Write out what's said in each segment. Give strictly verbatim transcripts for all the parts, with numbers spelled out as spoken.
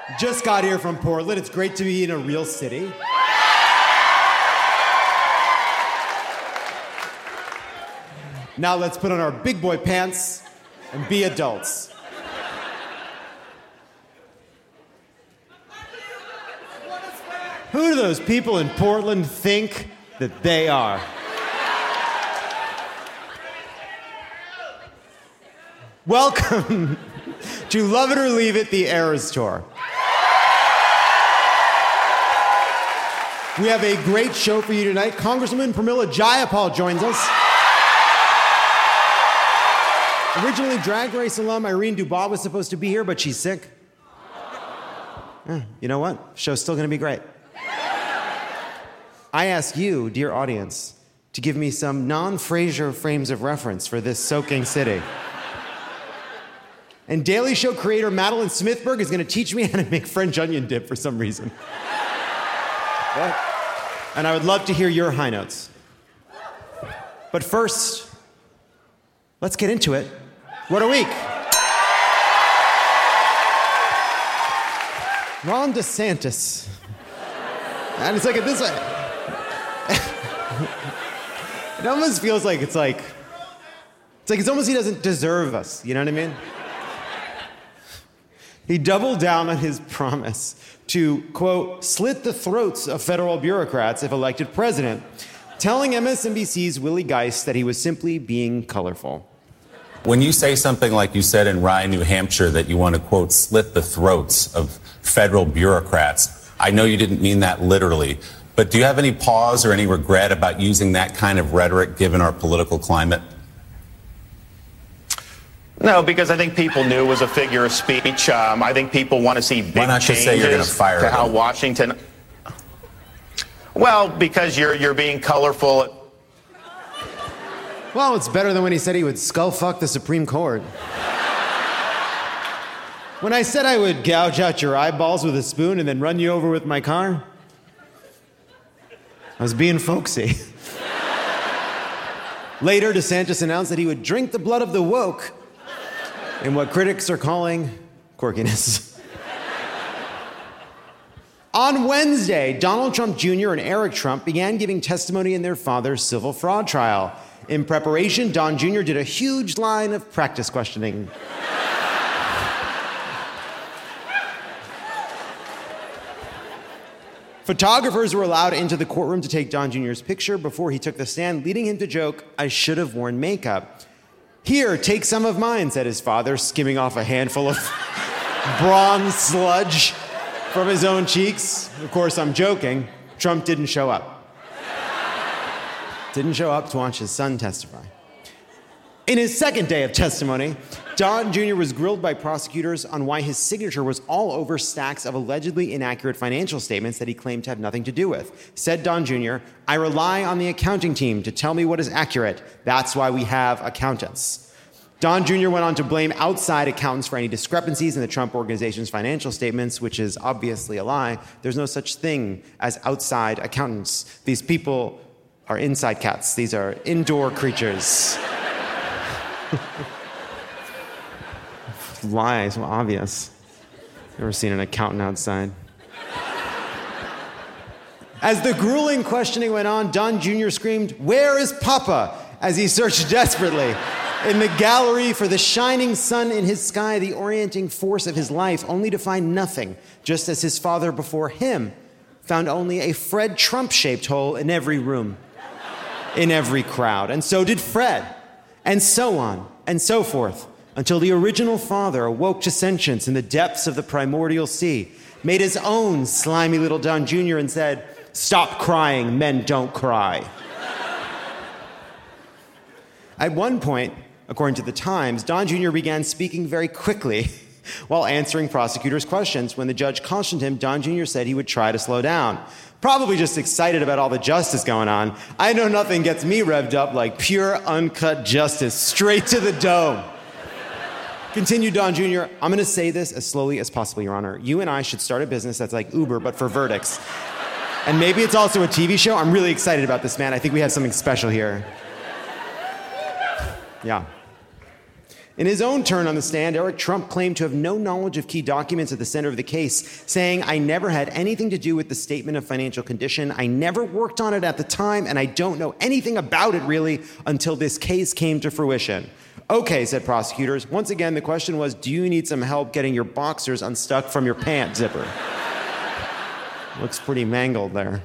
Just got here from Portland. It's great to be in a real city. Now let's put on our big boy pants and be adults. Who do those people in Portland think that they are? Welcome to Love It or Leave It, the Eras Tour. We have a great show for you tonight. Congresswoman Pramila Jayapal joins us. Originally Drag Race alum Irene Dubois was supposed to be here, but she's sick. Eh, you know what? The show's still going to be great. I ask you, dear audience, to give me some non-Frasier frames of reference for this soaking city. And Daily Show creator Madeline Smithberg is going to teach me how to make French onion dip for some reason. What? And I would love to hear your high notes. But first, let's get into it. What a week. Ron DeSantis. And it's like, this, it almost feels like it's like, it's like, it's almost he doesn't deserve us. You know what I mean? He doubled down on his promise to, quote, slit the throats of federal bureaucrats if elected president, telling M S N B C's Willie Geist that he was simply being colorful. When you say something like you said in Rye, New Hampshire, that you want to, quote, slit the throats of federal bureaucrats, I know you didn't mean that literally, but do you have any pause or any regret about using that kind of rhetoric given our political climate? No, because I think people knew it was a figure of speech. Um, I think people want to see big Why not changes just say you're going to fire to how him? Washington. Well, because you're you're being colorful. Well, it's better than when he said he would skull fuck the Supreme Court. When I said I would gouge out your eyeballs with a spoon and then run you over with my car, I was being folksy. Later, DeSantis announced that he would drink the blood of the woke in what critics are calling quirkiness. On Wednesday, Donald Trump Junior and Eric Trump began giving testimony in their father's civil fraud trial. In preparation, Don Junior did a huge line of practice questioning. Photographers were allowed into the courtroom to take Don Junior's picture before he took the stand, leading him to joke, "I should have worn makeup." "Here, take some of mine," said his father, skimming off a handful of bronze sludge from his own cheeks. Of course, I'm joking. Trump didn't show up. Didn't show up to watch his son testify. In his second day of testimony, Don Junior was grilled by prosecutors on why his signature was all over stacks of allegedly inaccurate financial statements that he claimed to have nothing to do with. Said Don Junior, "I rely on the accounting team to tell me what is accurate. That's why we have accountants." Don Junior went on to blame outside accountants for any discrepancies in the Trump Organization's financial statements, which is obviously a lie. There's no such thing as outside accountants. These people are inside cats. These are indoor creatures. Lie, so obvious. Never seen an accountant outside. As the grueling questioning went on, Don Junior screamed, "Where is Papa?" as he searched desperately in the gallery for the shining sun in his sky, the orienting force of his life, only to find nothing, just as his father before him found only a Fred Trump-shaped hole in every room, in every crowd. And so did Fred, and so on, and so forth, until the original father awoke to sentience in the depths of the primordial sea, made his own slimy little Don Junior and said, "Stop crying, men don't cry." At one point, according to the Times, Don Junior began speaking very quickly while answering prosecutors' questions. When the judge cautioned him, Don Junior said he would try to slow down. Probably just excited about all the justice going on. I know nothing gets me revved up like pure, uncut justice, straight to the dome. Continued Don Junior, "I'm going to say this as slowly as possible, Your Honor. You and I should start a business that's like Uber, but for verdicts. And maybe it's also a T V show. I'm really excited about this, man. I think we have something special here." Yeah. In his own turn on the stand, Eric Trump claimed to have no knowledge of key documents at the center of the case, saying, I never had anything to do with the statement of financial condition. I never worked on it at the time, and I don't know anything about it really until this case came to fruition. Okay, said prosecutors. Once again, the question was, do you need some help getting your boxers unstuck from your pant zipper? Looks pretty mangled there.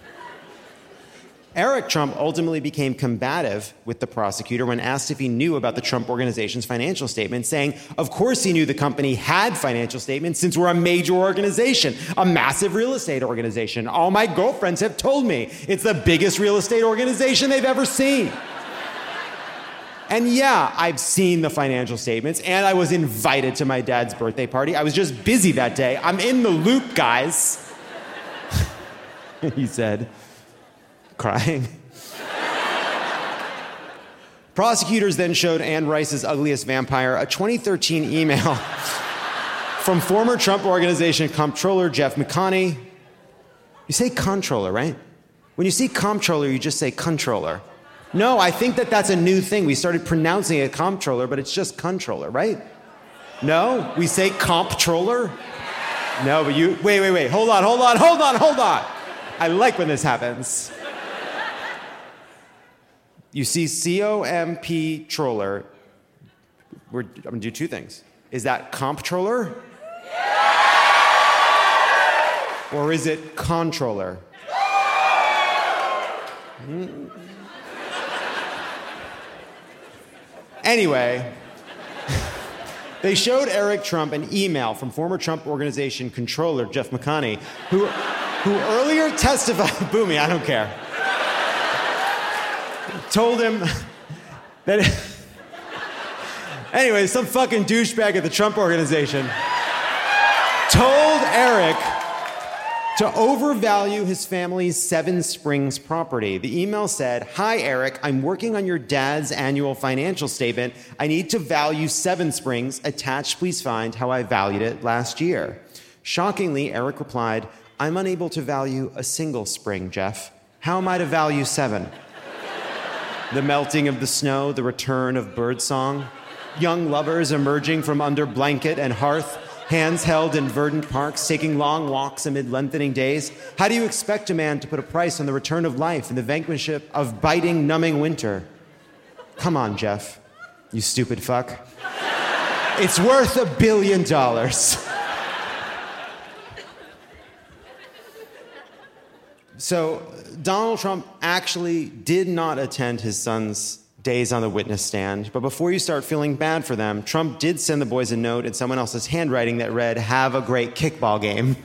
Eric Trump ultimately became combative with the prosecutor when asked if he knew about the Trump Organization's financial statement, saying, of course he knew the company had financial statements since we're a major organization, a massive real estate organization. All my girlfriends have told me it's the biggest real estate organization they've ever seen. And yeah, I've seen the financial statements, and I was invited to my dad's birthday party. I was just busy that day. I'm in the loop, guys, he said, crying. Prosecutors then showed Anne Rice's Ugliest Vampire a twenty thirteen email from former Trump Organization comptroller Jeff McConney. You say comptroller, right? When you see comptroller, you just say controller. No, I think that that's a new thing. We started pronouncing it comptroller, but it's just controller, right? No? We say comptroller? No, but you, wait, wait, wait, hold on, hold on, hold on, hold on. I like when this happens. You see C O M P troller, we're, I'm gonna do two things. Is that comptroller? Or is it controller? Mm. Anyway, they showed Eric Trump an email from former Trump Organization controller Jeff McConney, who, who earlier testified, Boomy, I don't care, told him that, anyway, some fucking douchebag at the Trump Organization told Eric to overvalue his family's Seven Springs property. The email said, hi, Eric, I'm working on your dad's annual financial statement. I need to value Seven Springs. Attached, please find how I valued it last year. Shockingly, Eric replied, I'm unable to value a single spring, Jeff. How am I to value seven? The melting of the snow, the return of birdsong, young lovers emerging from under blanket and hearth, hands held in verdant parks, taking long walks amid lengthening days. How do you expect a man to put a price on the return of life and the vanquishment of biting, numbing winter? Come on, Jeff, you stupid fuck. It's worth a billion dollars. So Donald Trump actually did not attend his son's days on the witness stand, but before you start feeling bad for them, Trump did send the boys a note in someone else's handwriting that read, have a great kickball game.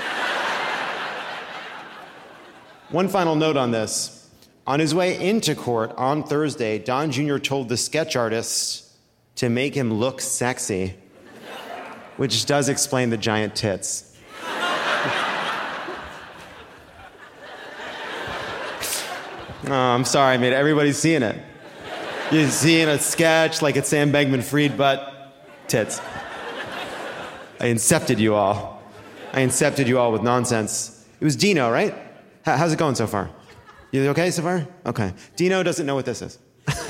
One final note on this. On his way into court on Thursday, Don Junior told the sketch artist to make him look sexy, which does explain the giant tits. Oh, I'm sorry, mate. Everybody's seeing it. You're seeing a sketch like it's Sam Bankman-Fried, but tits. I incepted you all. I incepted you all with nonsense. It was Dino, right? H- how's it going so far? You okay so far? Okay. Dino doesn't know what this is.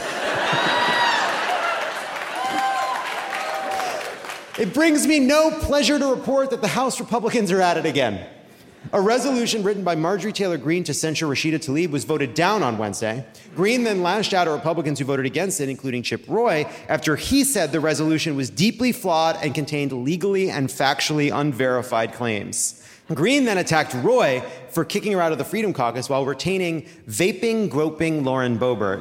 It brings me no pleasure to report that the House Republicans are at it again. A resolution written by Marjorie Taylor Greene to censure Rashida Tlaib was voted down on Wednesday. Greene then lashed out at Republicans who voted against it, including Chip Roy, after he said the resolution was deeply flawed and contained legally and factually unverified claims. Greene then attacked Roy for kicking her out of the Freedom Caucus while retaining vaping, groping Lauren Boebert.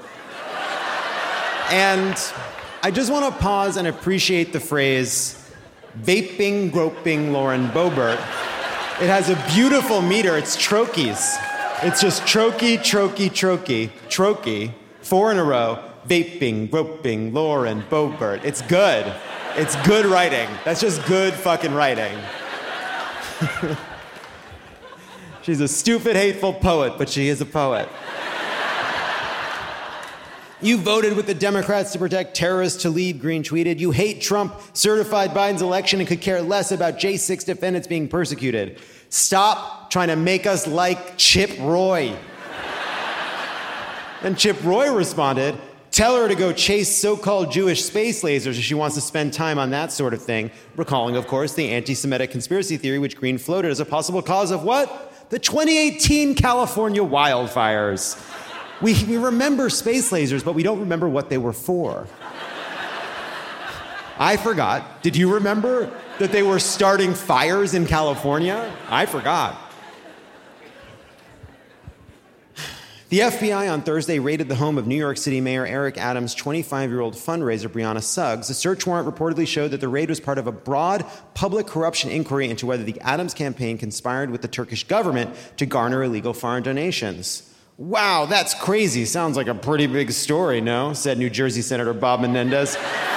And I just want to pause and appreciate the phrase, vaping, groping Lauren Boebert. It has a beautiful meter. It's trochees. It's just trochee, trochee, trochee, trochee, four in a row, vaping, groping, Lauren, Boebert. It's good. It's good writing. That's just good fucking writing. She's a stupid, hateful poet, but she is a poet. You voted with the Democrats to protect terrorists, Tlaib, Greene tweeted. You hate Trump, certified Biden's election, and could care less about J six defendants being persecuted. Stop trying to make us like Chip Roy. And Chip Roy responded, Tell her to go chase so-called Jewish space lasers if she wants to spend time on that sort of thing. Recalling, of course, the anti-Semitic conspiracy theory which Green floated as a possible cause of what? The twenty eighteen California wildfires. We, we remember space lasers, but we don't remember what they were for. I forgot. Did you remember that they were starting fires in California? I forgot. The F B I on Thursday raided the home of New York City Mayor Eric Adams' twenty-five-year-old fundraiser, Brianna Suggs. The search warrant reportedly showed that the raid was part of a broad public corruption inquiry into whether the Adams campaign conspired with the Turkish government to garner illegal foreign donations. Wow, that's crazy. Sounds like a pretty big story, no? Said New Jersey Senator Bob Menendez.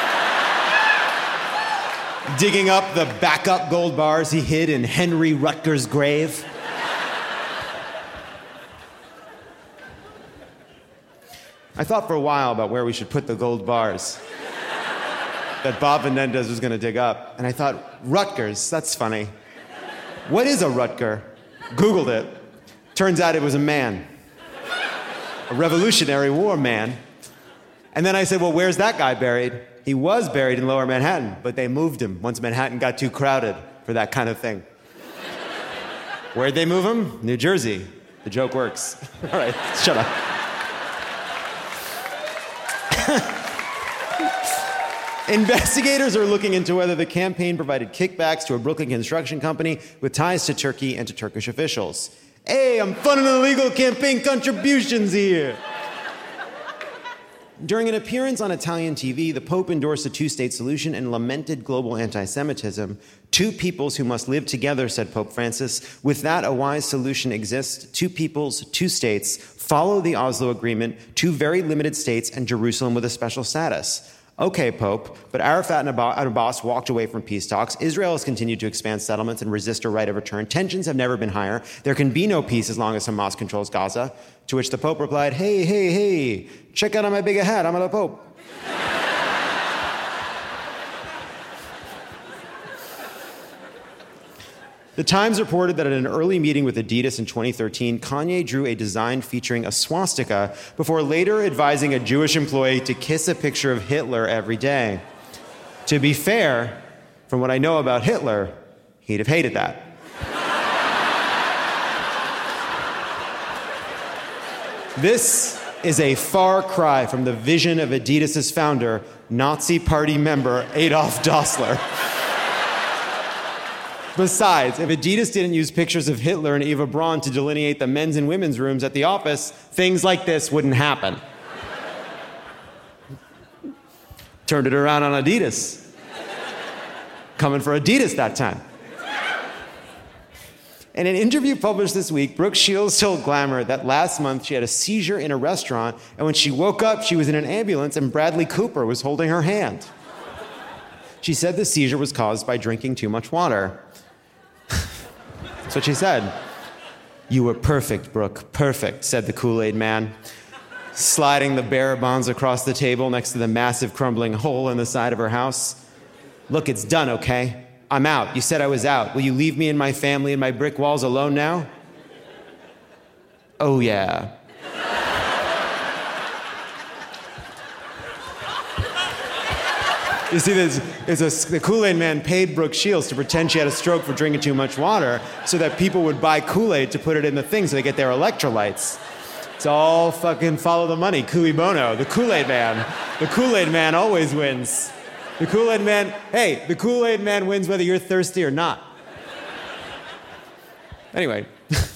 Digging up the backup gold bars he hid in Henry Rutgers' grave. I thought for a while about where we should put the gold bars that Bob Menendez was going to dig up. And I thought, Rutgers, that's funny. What is a Rutger? Googled it. Turns out it was a man. A Revolutionary War man. And then I said, well, where's that guy buried? He was buried in Lower Manhattan, but they moved him once Manhattan got too crowded for that kind of thing. Where'd they move him? New Jersey. The joke works. All right, shut up. Investigators are looking into whether the campaign provided kickbacks to a Brooklyn construction company with ties to Turkey and to Turkish officials. Hey, I'm funding illegal campaign contributions here. During an appearance on Italian T V, the Pope endorsed a two-state solution and lamented global anti-Semitism. Two peoples who must live together, said Pope Francis. With that, a wise solution exists. Two peoples, two states. Follow the Oslo Agreement, two very limited states, and Jerusalem with a special status. Okay, Pope, but Arafat and Abbas walked away from peace talks. Israel has continued to expand settlements and resist a right of return. Tensions have never been higher. There can be no peace as long as Hamas controls Gaza. To which the Pope replied, hey, hey, hey, check out my big hat, I'm the Pope. The Times reported that at an early meeting with Adidas in twenty thirteen, Kanye drew a design featuring a swastika before later advising a Jewish employee to kiss a picture of Hitler every day. To be fair, from what I know about Hitler, he'd have hated that. This is a far cry from the vision of Adidas' founder, Nazi Party member Adolf Dassler. Besides, if Adidas didn't use pictures of Hitler and Eva Braun to delineate the men's and women's rooms at the office, things like this wouldn't happen. Turned it around on Adidas. Coming for Adidas that time. In an interview published this week, Brooke Shields told Glamour that last month she had a seizure in a restaurant, and when she woke up, she was in an ambulance and Bradley Cooper was holding her hand. She said the seizure was caused by drinking too much water. That's what she said. You were perfect, Brooke, perfect, said the Kool-Aid man, sliding the bearer bonds across the table next to the massive crumbling hole in the side of her house. Look, it's done, okay? I'm out. You said I was out. Will you leave me and my family and my brick walls alone now? Oh, yeah. You see, this, it's a, the Kool-Aid man paid Brooke Shields to pretend she had a stroke for drinking too much water so that people would buy Kool-Aid to put it in the thing so they get their electrolytes. It's all fucking follow the money, cui bono, the Kool-Aid man. The Kool-Aid man always wins. The Kool-Aid man, hey, the Kool-Aid man wins whether you're thirsty or not. Anyway.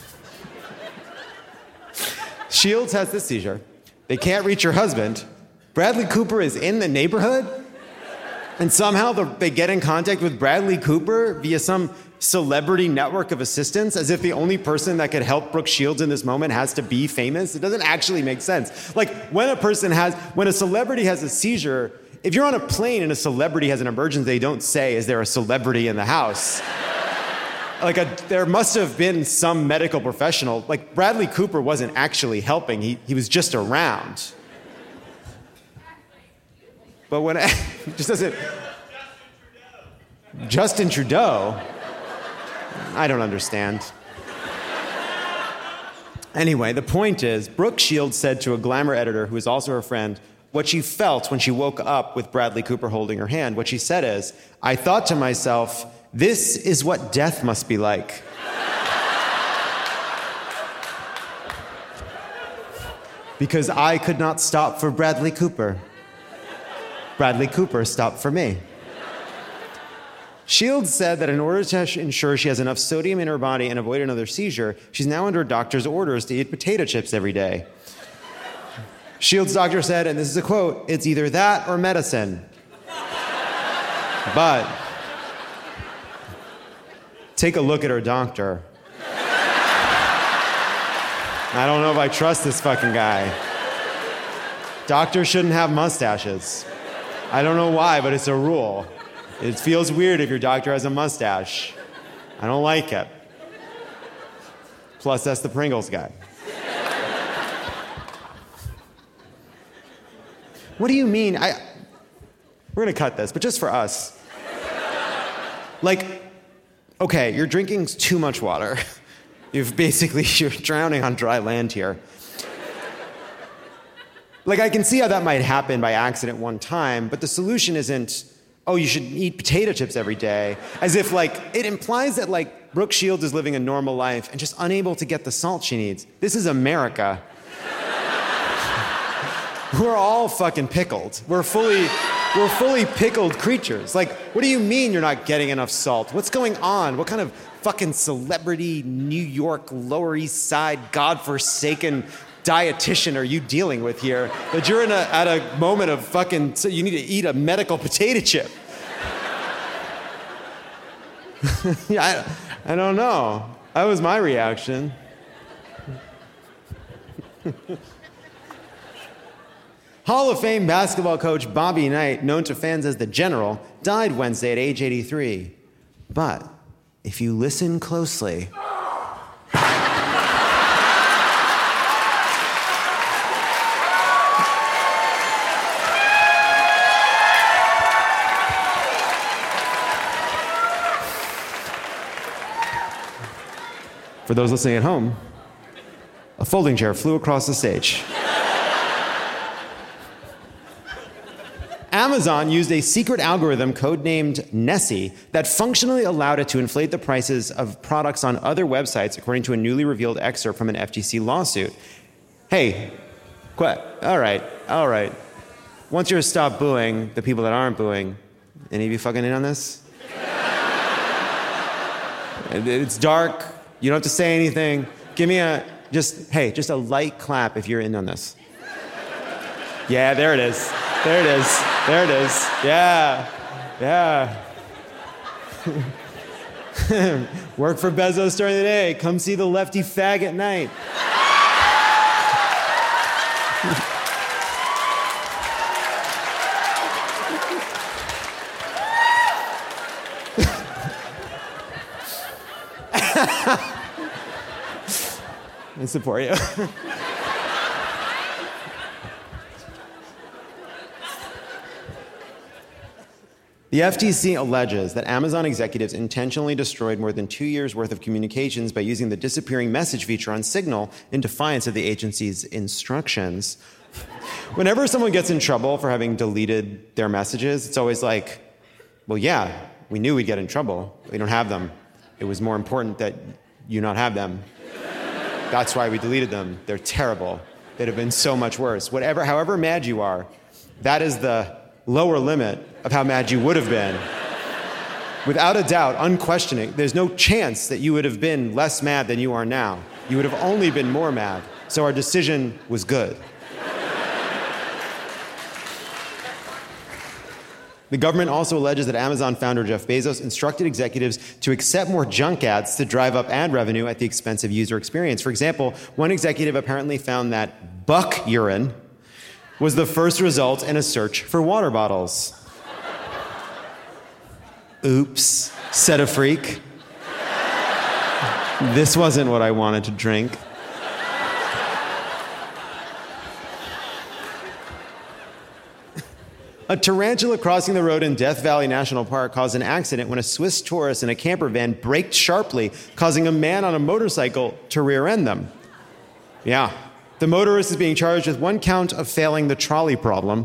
Shields has this seizure. They can't reach her husband. Bradley Cooper is in the neighborhood. And somehow the, they get in contact with Bradley Cooper via some celebrity network of assistants, as if the only person that could help Brooke Shields in this moment has to be famous. It doesn't actually make sense. Like, when a person has, when a celebrity has a seizure, if you're on a plane and a celebrity has an emergency, they don't say, is there a celebrity in the house? Like, a, there must have been some medical professional. Like, Bradley Cooper wasn't actually helping. He, he was just around. But when it just doesn't... Justin Trudeau? I don't understand. Anyway, the point is, Brooke Shields said to a Glamour editor, who is also her friend, what she felt when she woke up with Bradley Cooper holding her hand. What she said is, "I thought to myself, this is what death must be like." Because I could not stop for Bradley Cooper. Bradley Cooper stopped for me. Shields said that in order to ensure she has enough sodium in her body and avoid another seizure, she's now under a doctor's orders to eat potato chips every day. Shields' doctor said, and this is a quote, "It's either that or medicine." But take a look at her doctor. I don't know if I trust this fucking guy. Doctors shouldn't have mustaches. I don't know why, but it's a rule. It feels weird if your doctor has a mustache. I don't like it. Plus, that's the Pringles guy. What do you mean? I, we're gonna cut this, but just for us. Like, okay, you're drinking too much water. You've basically, you're drowning on dry land here. Like, I can see how that might happen by accident one time, but the solution isn't, oh, you should eat potato chips every day, as if, like, it implies that, like, Brooke Shields is living a normal life and just unable to get the salt she needs. This is America. We're all fucking pickled. We're fully, we're fully pickled creatures. Like, what do you mean you're not getting enough salt? What's going on? What kind of fucking celebrity New York Lower East Side godforsaken dietitian are you dealing with here? That you're in a, at a moment of fucking, so you need to eat a medical potato chip. Yeah, I, I don't know. That was my reaction. Hall of Fame basketball coach Bobby Knight, known to fans as the General, died Wednesday at age eighty-three. But if you listen closely, for those listening at home, a folding chair flew across the stage. Amazon used a secret algorithm codenamed Nessie that functionally allowed it to inflate the prices of products on other websites, according to a newly revealed excerpt from an F T C lawsuit. Hey, quit. All right, all right. Once you stop booing the people that aren't booing, any of you fucking in on this? It's dark. You don't have to say anything. Give me a, just, hey, just a light clap if you're in on this. Yeah, there it is. There it is. There it is. Yeah. Yeah. Work for Bezos during the day. Come see the lefty fag at night. I support you. The F T C alleges that Amazon executives intentionally destroyed more than two years' worth of communications by using the disappearing message feature on Signal in defiance of the agency's instructions. Whenever someone gets in trouble for having deleted their messages, it's always like, well, yeah, we knew we'd get in trouble. We don't have them. It was more important that you not have them. That's why we deleted them. They're terrible. They'd have been so much worse. Whatever, however mad you are, that is the lower limit of how mad you would have been. Without a doubt, unquestioning, there's no chance that you would have been less mad than you are now. You would have only been more mad. So our decision was good. The government also alleges that Amazon founder Jeff Bezos instructed executives to accept more junk ads to drive up ad revenue at the expense of user experience. For example, one executive apparently found that buck urine was the first result in a search for water bottles. Oops, said a freak. This wasn't what I wanted to drink. A tarantula crossing the road in Death Valley National Park caused an accident when a Swiss tourist in a camper van braked sharply, causing a man on a motorcycle to rear-end them. Yeah, The motorist is being charged with one count of failing the trolley problem.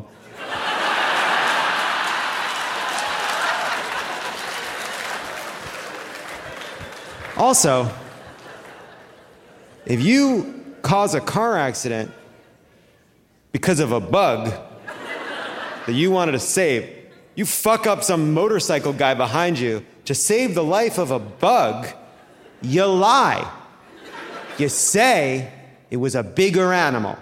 Also, if you cause a car accident because of a bug that you wanted to save, you fuck up some motorcycle guy behind you to save the life of a bug, you lie. You say it was a bigger animal.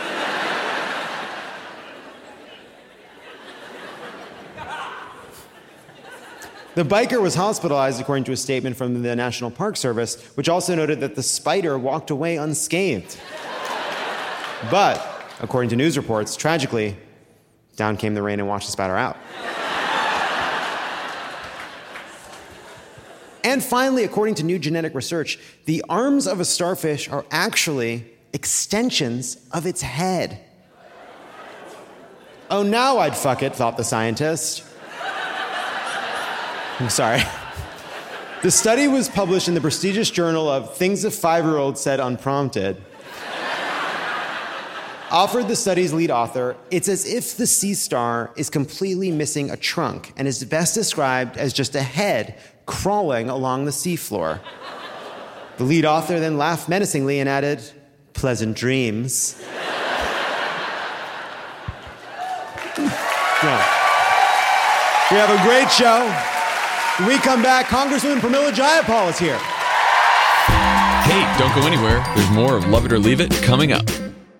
The biker was hospitalized, according to a statement from the National Park Service, which also noted that the spider walked away unscathed. But, according to news reports, tragically, down came the rain and washed the spider out. And finally, according to new genetic research, the arms of a starfish are actually extensions of its head. Oh, now I'd fuck it, thought the scientist. I'm sorry. The study was published in the prestigious journal of Things a Five-Year-Old Said Unprompted. Offered the study's lead author, it's as if the sea star is completely missing a trunk and is best described as just a head crawling along the seafloor. The lead author then laughed menacingly and added, "Pleasant dreams." Yeah. We have a great show. When we come back, Congresswoman Pramila Jayapal is here. Hey, don't go anywhere. There's more of Love It or Leave It coming up.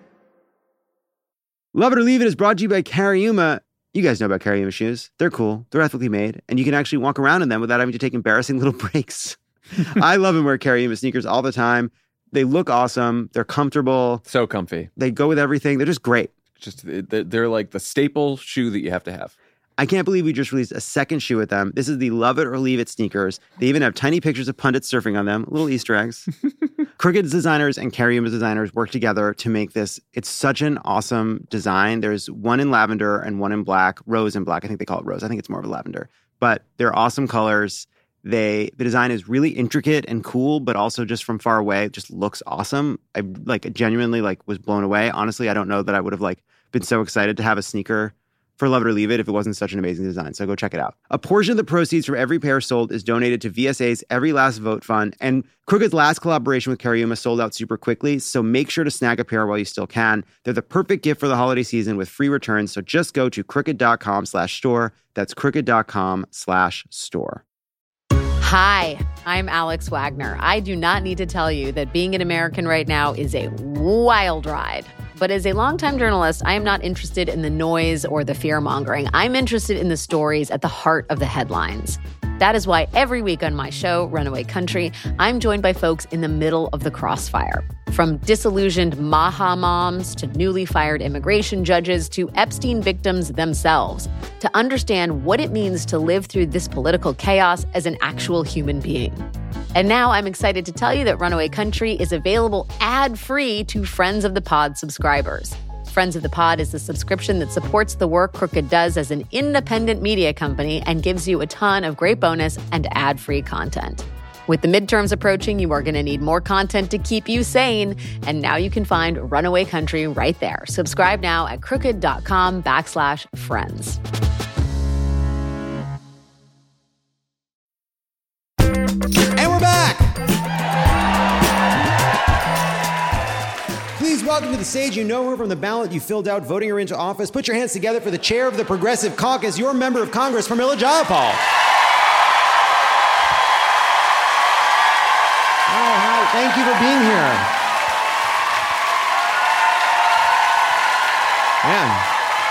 Love It or Leave It is brought to you by Cariuma. You guys know about Cariuma shoes. They're cool. They're ethically made. And you can actually walk around in them without having to take embarrassing little breaks. I love and wear Cariuma sneakers all the time. They look awesome. They're comfortable. So comfy. They go with everything. They're just great. Just they're like the staple shoe that you have to have. I can't believe we just released a second shoe with them. This is the Love It or Leave It sneakers. They even have tiny pictures of pundits surfing on them, little Easter eggs. Crooked's designers and Cariuma's designers work together to make this. It's such an awesome design. There's one in lavender and one in black, rose and black. I think they call it rose. I think it's more of a lavender. But they're awesome colors. They the design is really intricate and cool, but also just from far away, it just looks awesome. I like genuinely like was blown away. Honestly, I don't know that I would have like been so excited to have a sneaker for Love It or Leave It if it wasn't such an amazing design. So go check it out. A portion of the proceeds from every pair sold is donated to V S A's Every Last Vote Fund. And Crooked's last collaboration with Cariuma sold out super quickly. So make sure to snag a pair while you still can. They're the perfect gift for the holiday season with free returns. So just go to crooked.com slash store. That's crooked.com slash store. Hi, I'm Alex Wagner. I do not need to tell you that being an American right now is a wild ride. But as a longtime journalist, I am not interested in the noise or the fear-mongering. I'm interested in the stories at the heart of the headlines. That is why every week on my show, Runaway Country, I'm joined by folks in the middle of the crossfire. From disillusioned Maha moms to newly fired immigration judges to Epstein victims themselves, to understand what it means to live through this political chaos as an actual human being. And now I'm excited to tell you that Runaway Country is available ad-free to Friends of the Pod subscribers. Friends of the Pod is the subscription that supports the work Crooked does as an independent media company and gives you a ton of great bonus and ad-free content. With the midterms approaching, you are going to need more content to keep you sane. And now you can find Runaway Country right there. Subscribe now at crooked.com backslash friends. And we're back! Please welcome to the stage. You know her from the ballot you filled out voting her into office. Put your hands together for the chair of the Progressive Caucus, your member of Congress, Pramila Jayapal. Oh, hi. Thank you for being here. Man.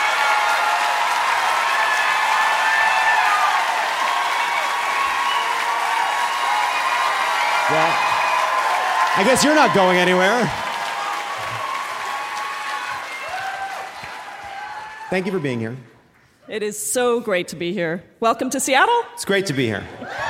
Well, I guess you're not going anywhere. Thank you for being here. It is so great to be here. Welcome to Seattle. It's great to be here.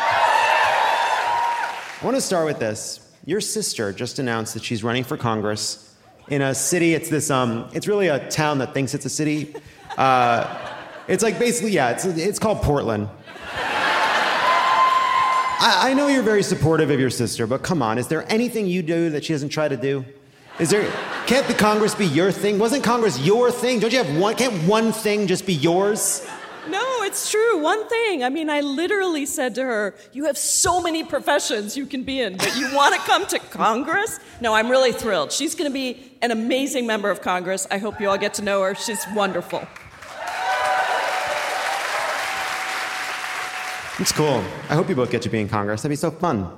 I want to start with this. Your sister just announced that she's running for Congress in a city. It's this. Um, it's really a town that thinks it's a city. Uh, it's like basically, yeah. It's it's called Portland. I, I know you're very supportive of your sister, but come on, is there anything you do that she hasn't tried to do? Is there, can't the Congress be your thing? Wasn't Congress your thing? Don't you have one, can't one thing just be yours? No, it's true. One thing. I mean, I literally said to her, you have so many professions you can be in, but you want to come to Congress? No, I'm really thrilled. She's going to be an amazing member of Congress. I hope you all get to know her. She's wonderful. It's cool. I hope you both get to be in Congress. That'd be so fun.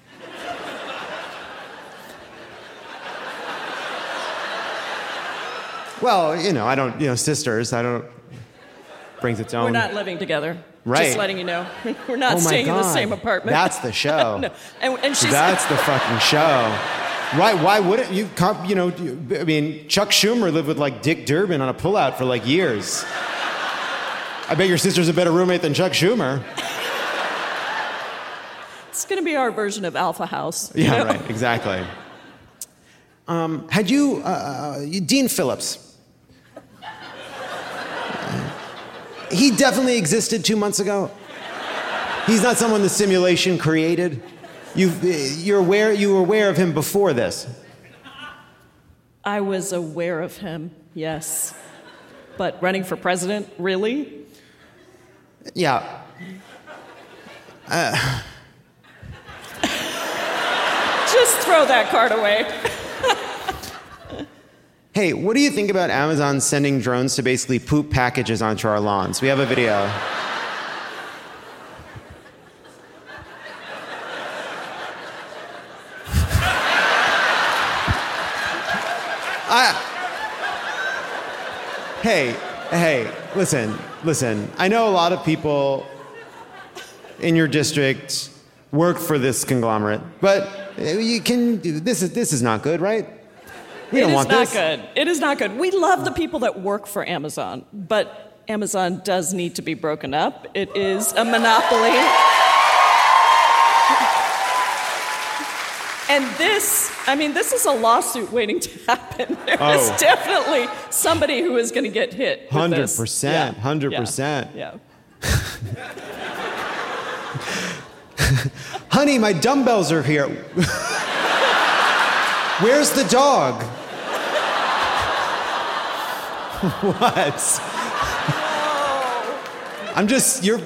Well, you know, I don't, you know, sisters, I don't, brings its own. We're not living together. Right. Just letting you know. We're not oh my staying God. in the same apartment. That's the show. No. and, and she's That's the fucking show. Right, why wouldn't you, come, you know, I mean, Chuck Schumer lived with, like, Dick Durbin on a pullout for, like, years. I bet your sister's a better roommate than Chuck Schumer. It's going to be our version of Alpha House. Yeah, you know? right, exactly. Um, had you, uh, Dean Phillips, he definitely existed two months ago. He's not someone the simulation created. You've, you're aware, you were aware of him before this. I was aware of him, yes. But running for president, really? Yeah. Uh, Just throw that card away. Hey, what do you think about Amazon sending drones to basically poop packages onto our lawns? We have a video. I, hey, hey, listen, listen. I know a lot of people in your district work for this conglomerate, but you can. This is this is not good, right? We don't want this. It is not good. It is not good. We love the people that work for Amazon, but Amazon does need to be broken up. It is a monopoly. And this, I mean, this is a lawsuit waiting to happen. There Oh. is definitely somebody who is going to get hit with Hundred this. percent, Yeah. hundred percent. Yeah. Honey, my dumbbells are here. Where's the dog? What? I'm just, you're.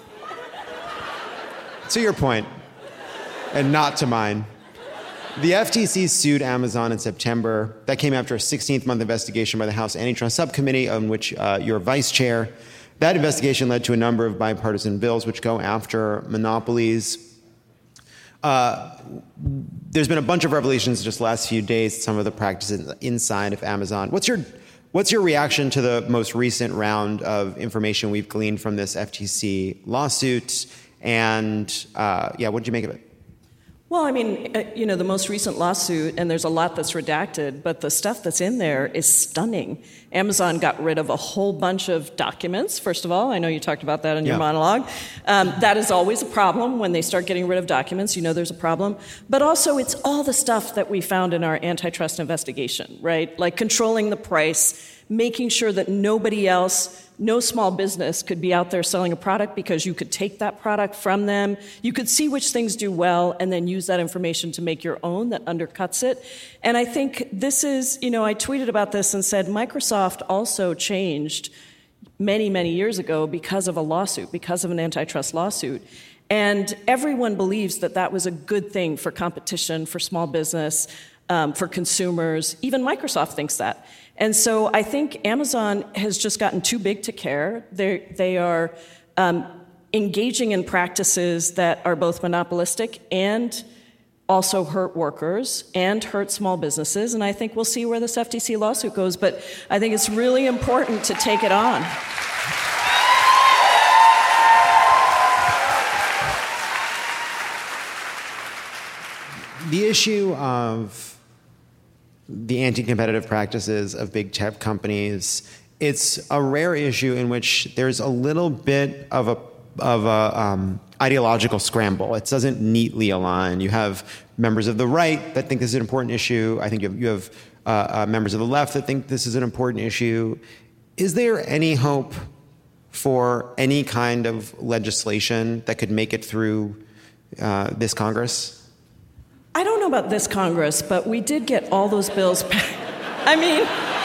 To your point, and not to mine. The F T C sued Amazon in September. That came after a sixteenth-month investigation by the House Antitrust Subcommittee, on which uh, you're vice chair. That investigation led to a number of bipartisan bills which go after monopolies. Uh, there's been a bunch of revelations just the last few days, some of the practices inside of Amazon. What's your, what's your reaction to the most recent round of information we've gleaned from this F T C lawsuit? And uh, yeah, what did you make of it? Well, I mean, uh, you know, the most recent lawsuit, and there's a lot that's redacted, but the stuff that's in there is stunning. Amazon got rid of a whole bunch of documents, first of all. I know you talked about that in your Yeah. monologue. Um, that is always a problem when they start getting rid of documents. You know there's a problem. But also, it's all the stuff that we found in our antitrust investigation, right? Like controlling the price, making sure that nobody else, no small business could be out there selling a product because you could take that product from them. You could see which things do well and then use that information to make your own that undercuts it. And I think this is, you know, I tweeted about this and said Microsoft also changed many, many years ago because of a lawsuit, because of an antitrust lawsuit. And everyone believes that that was a good thing for competition, for small business, um, for consumers. Even Microsoft thinks that. And so I think Amazon has just gotten too big to care. They're, they are um, engaging in practices that are both monopolistic and also hurt workers and hurt small businesses. And I think we'll see where this F T C lawsuit goes. But I think it's really important to take it on. The issue of the anti-competitive practices of big tech companies, it's a rare issue in which there's a little bit of a of a um, ideological scramble. It doesn't neatly align. You have members of the right that think this is an important issue. I think you have, you have uh, uh, members of the left that think this is an important issue. Is there any hope for any kind of legislation that could make it through uh, this Congress? I don't know about this Congress, but we did get all those bills passed. I mean...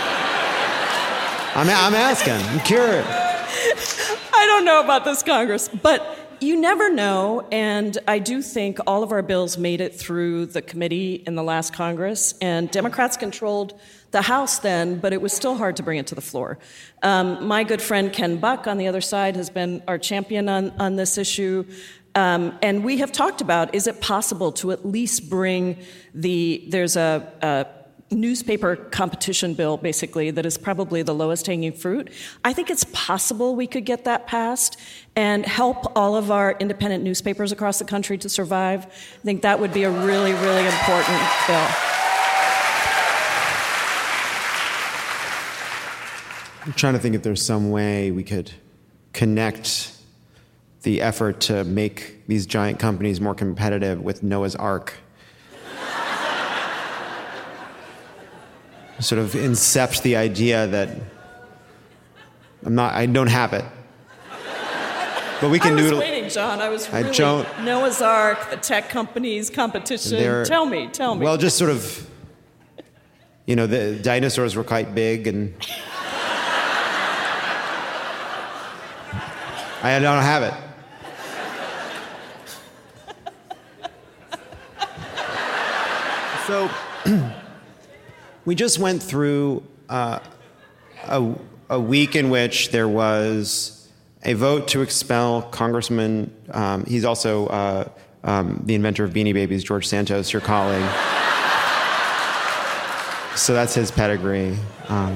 I'm, I'm asking. I'm curious. I don't know about this Congress, but you never know, and I do think all of our bills made it through the committee in the last Congress, and Democrats controlled the House then, but it was still hard to bring it to the floor. Um, my good friend Ken Buck on the other side has been our champion on, on this issue. Um, and we have talked about, is it possible to at least bring the, there's a, a newspaper competition bill, basically, that is probably the lowest hanging fruit. I think it's possible we could get that passed and help all of our independent newspapers across the country to survive. I think that would be a really, really important bill. I'm trying to think if there's some way we could connect the effort to make these giant companies more competitive with Noah's Ark. Sort of incept the idea that I'm not, I don't have it. But we can I was do it. waiting, John. I was really... I don't, Noah's Ark, the tech companies, competition. They're- Tell me, tell me. Well, just sort of, you know, the dinosaurs were quite big, and I don't have it. So, we just went through uh, a, a week in which there was a vote to expel Congressman, um, he's also uh, um, the inventor of Beanie Babies, George Santos, your colleague. So that's his pedigree. Um,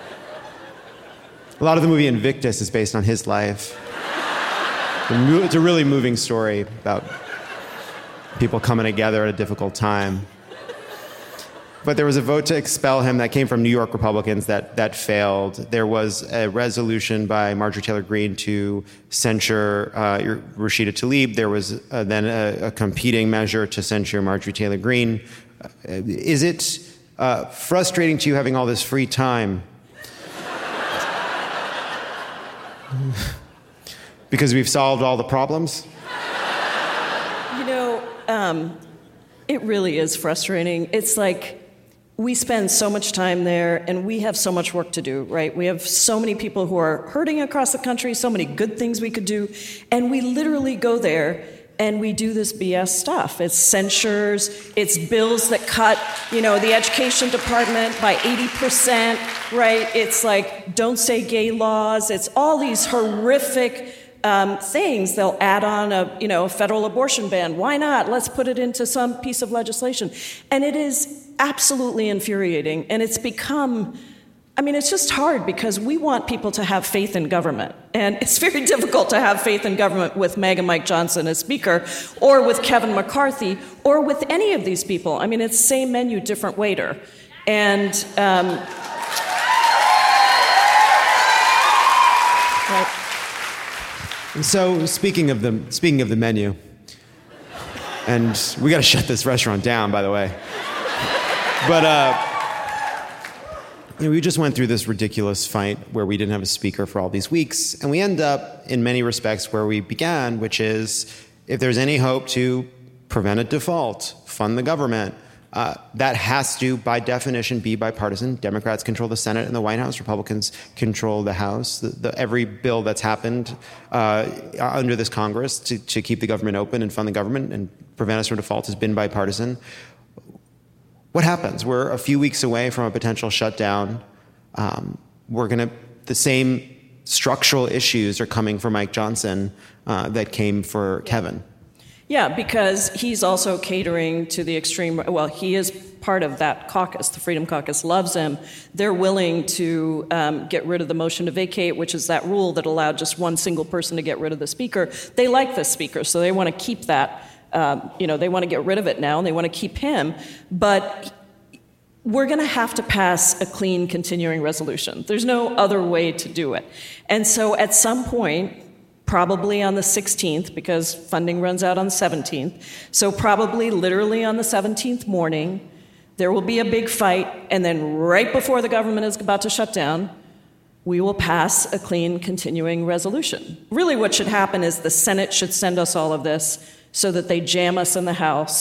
a lot of the movie Invictus is based on his life. It's a really moving story about people coming together at a difficult time. But there was a vote to expel him that came from New York Republicans that, that failed. There was a resolution by Marjorie Taylor Greene to censure uh, Rashida Tlaib. There was uh, then a, a competing measure to censure Marjorie Taylor Greene. Uh, is it uh, frustrating to you having all this free time? Because we've solved all the problems? You know, um, it really is frustrating. It's like we spend so much time there and we have so much work to do, right? We have so many people who are hurting across the country, so many good things we could do, and we literally go there and we do this B S stuff. It's censures, it's bills that cut, you know, the education department by eighty percent, right? It's like, don't say gay laws. It's all these horrific Um, things. They'll add on a, you know, a federal abortion ban. Why not? Let's put it into some piece of legislation. And it is absolutely infuriating. And it's become, I mean, it's just hard because we want people to have faith in government. And it's very difficult to have faith in government with MAGA Mike Johnson as Speaker, or with Kevin McCarthy, or with any of these people. I mean, it's same menu, different waiter. And, um, right. And so, speaking of the speaking of the menu, and we got to shut this restaurant down, by the way. But uh, you know, we just went through this ridiculous fight where we didn't have a speaker for all these weeks, and we end up, in many respects, where we began, which is, if there's any hope to prevent a default, fund the government, Uh, that has to, by definition, be bipartisan. Democrats control the Senate and the White House. Republicans control the House. The, the, every bill that's happened uh, under this Congress to, to keep the government open and fund the government and prevent us from default has been bipartisan. What happens? We're a few weeks away from a potential shutdown. Um, we're going to, the same structural issues are coming for Mike Johnson uh, that came for Kevin. Yeah, because he's also catering to the extreme, well, he is part of that caucus. The Freedom Caucus loves him. They're willing to um, get rid of the motion to vacate, which is that rule that allowed just one single person to get rid of the speaker. They like the speaker, so they want to keep that, um, you know, they want to get rid of it now, and they want to keep him. But we're going to have to pass a clean continuing resolution. There's no other way to do it. And so at some point, probably on the sixteenth, because funding runs out on the seventeenth. So probably literally on the seventeenth morning, there will be a big fight, and then right before the government is about to shut down, we will pass a clean continuing resolution. Really what should happen is the Senate should send us all of this so that they jam us in the House,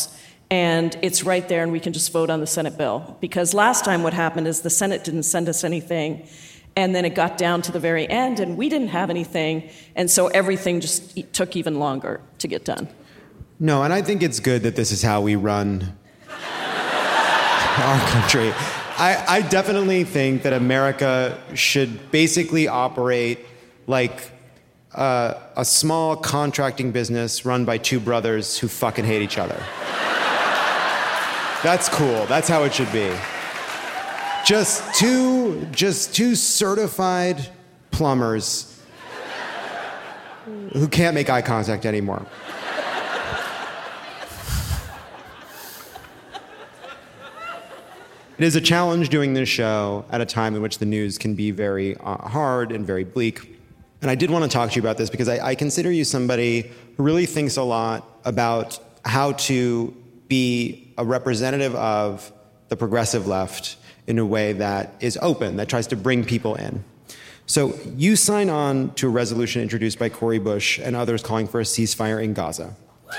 And it's right there, and we can just vote on the Senate bill. Because last time what happened is the Senate didn't send us anything, and then it got down to the very end, and we didn't have anything, and so everything just took even longer to get done. No, and I think it's good that this is how we run our country. I, I definitely think that America should basically operate like uh, a small contracting business run by two brothers who fucking hate each other. That's cool. That's how it should be. Just two, just two certified plumbers who can't make eye contact anymore. It is a challenge doing this show at a time in which the news can be very uh, hard and very bleak. And I did want to talk to you about this because I, I consider you somebody who really thinks a lot about how to be a representative of the progressive left in a way that is open, that tries to bring people in. So you sign on to a resolution introduced by Cori Bush and others calling for a ceasefire in Gaza.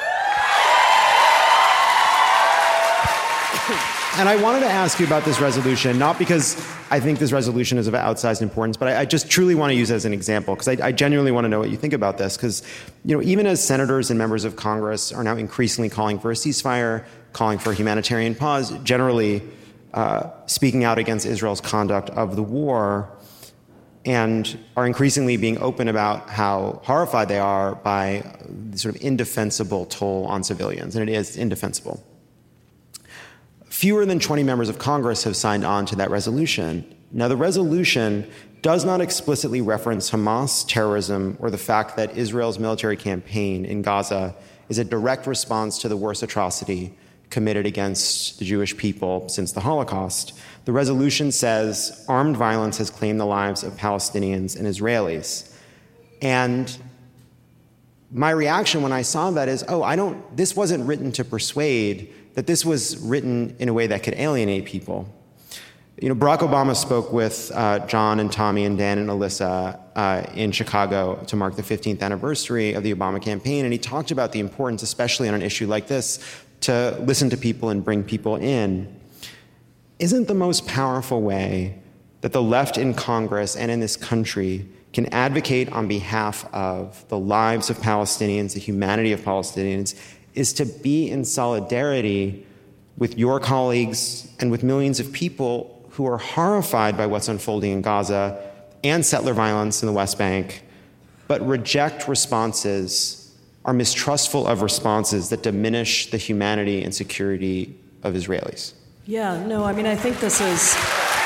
And I wanted to ask you about this resolution, not because I think this resolution is of outsized importance, but I, I just truly want to use it as an example, because I, I genuinely want to know what you think about this. Because, you know, even as senators and members of Congress are now increasingly calling for a ceasefire, calling for a humanitarian pause, generally uh, speaking out against Israel's conduct of the war, and are increasingly being open about how horrified they are by the sort of indefensible toll on civilians, and it is indefensible. Fewer than twenty members of Congress have signed on to that resolution. Now, the resolution does not explicitly reference Hamas terrorism or the fact that Israel's military campaign in Gaza is a direct response to the worst atrocity committed against the Jewish people since the Holocaust. The resolution says armed violence has claimed the lives of Palestinians and Israelis. And my reaction when I saw that is, oh, I don't, this wasn't written to persuade, that this was written in a way that could alienate people. You know, Barack Obama spoke with uh, John and Tommy and Dan and Alyssa uh, in Chicago to mark the fifteenth anniversary of the Obama campaign, and he talked about the importance, especially on an issue like this, to listen to people and bring people in. Isn't the most powerful way that the left in Congress and in this country can advocate on behalf of the lives of Palestinians, the humanity of Palestinians, is to be in solidarity with your colleagues and with millions of people who are horrified by what's unfolding in Gaza and settler violence in the West Bank, but reject responses, are mistrustful of responses that diminish the humanity and security of Israelis. Yeah, no, I mean, I think this is...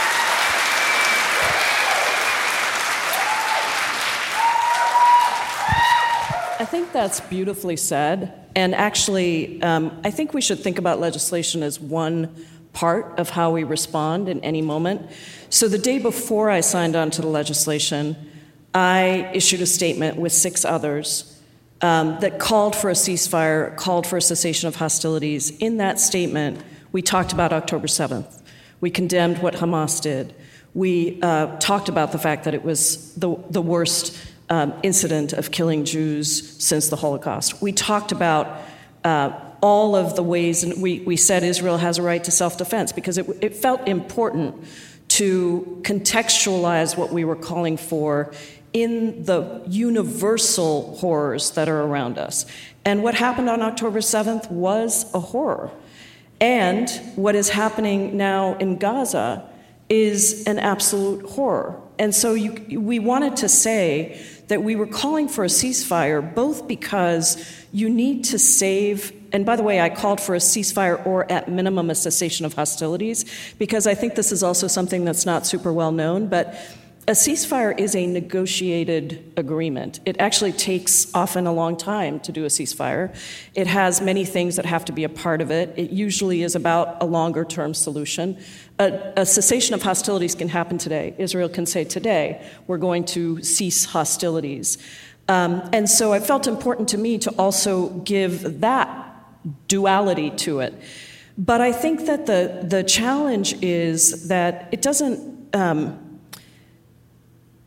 I think that's beautifully said. And actually, um, I think we should think about legislation as one part of how we respond in any moment. So the day before I signed on to the legislation, I issued a statement with six others um, that called for a ceasefire, called for a cessation of hostilities. In that statement, we talked about October seventh. We condemned what Hamas did. We uh, talked about the fact that it was the, the worst Um, incident of killing Jews since the Holocaust. We talked about uh, all of the ways, and we, we said Israel has a right to self-defense because it, it felt important to contextualize what we were calling for in the universal horrors that are around us. And what happened on October seventh was a horror. And what is happening now in Gaza is an absolute horror. And so you, we wanted to say that we were calling for a ceasefire both because you need to save, and by the way, I called for a ceasefire or at minimum a cessation of hostilities, because I think this is also something that's not super well known, but a ceasefire is a negotiated agreement. It actually takes often a long time to do a ceasefire. It has many things that have to be a part of it. It usually is about a longer-term solution. A, a cessation of hostilities can happen today. Israel can say today, we're going to cease hostilities. Um, and so it felt important to me to also give that duality to it. But I think that the, the challenge is that it doesn't... Um,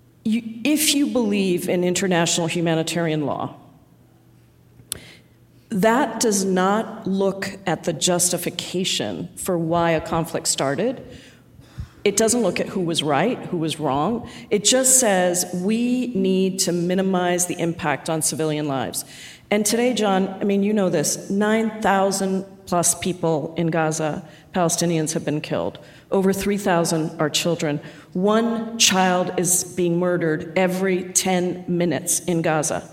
You, if you believe in international humanitarian law, that does not look at the justification for why a conflict started. It doesn't look at who was right, who was wrong. It just says we need to minimize the impact on civilian lives. And today, John, I mean, you know this, nine thousand plus people in Gaza, Palestinians, have been killed. Over three thousand are children. One child is being murdered every ten minutes in Gaza.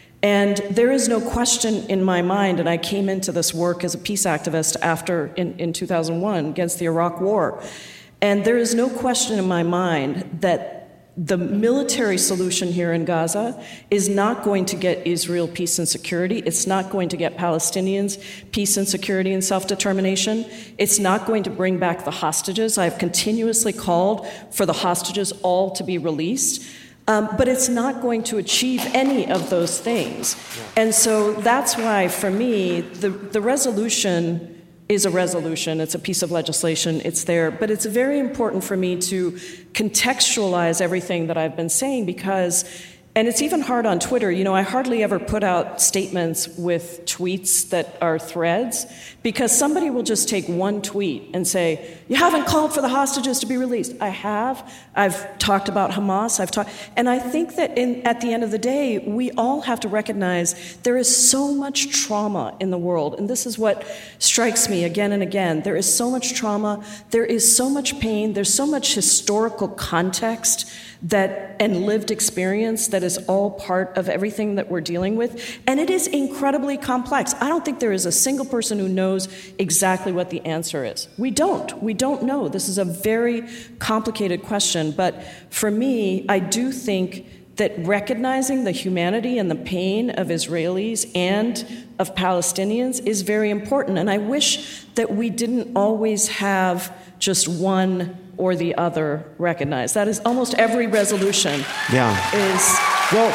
And there is no question in my mind, and I came into this work as a peace activist after, in, in two thousand one, against the Iraq War, and there is no question in my mind that the military solution here in Gaza is not going to get Israel peace and security. It's not going to get Palestinians peace and security and self-determination. It's not going to bring back the hostages. I've continuously called for the hostages all to be released. Um, but it's not going to achieve any of those things. And so that's why, for me, the, the resolution is a resolution. It's a piece of legislation. It's there. But it's very important for me to contextualize everything that I've been saying because, and it's even hard on Twitter, you know, I hardly ever put out statements with tweets that are threads because somebody will just take one tweet and say, you haven't called for the hostages to be released. I have. I've talked about Hamas. I've talked, and I think that in, at the end of the day, we all have to recognize there is so much trauma in the world. And this is what strikes me again and again. There is so much trauma. There is so much pain. There's so much historical context that and lived experience that is all part of everything that we're dealing with. And it is incredibly complex. I don't think there is a single person who knows exactly what the answer is. We don't. We don't know. This is a very complicated question. But for me, I do think that recognizing the humanity and the pain of Israelis and of Palestinians is very important. And I wish that we didn't always have just one or the other recognized. That is almost every resolution. Yeah. Is well,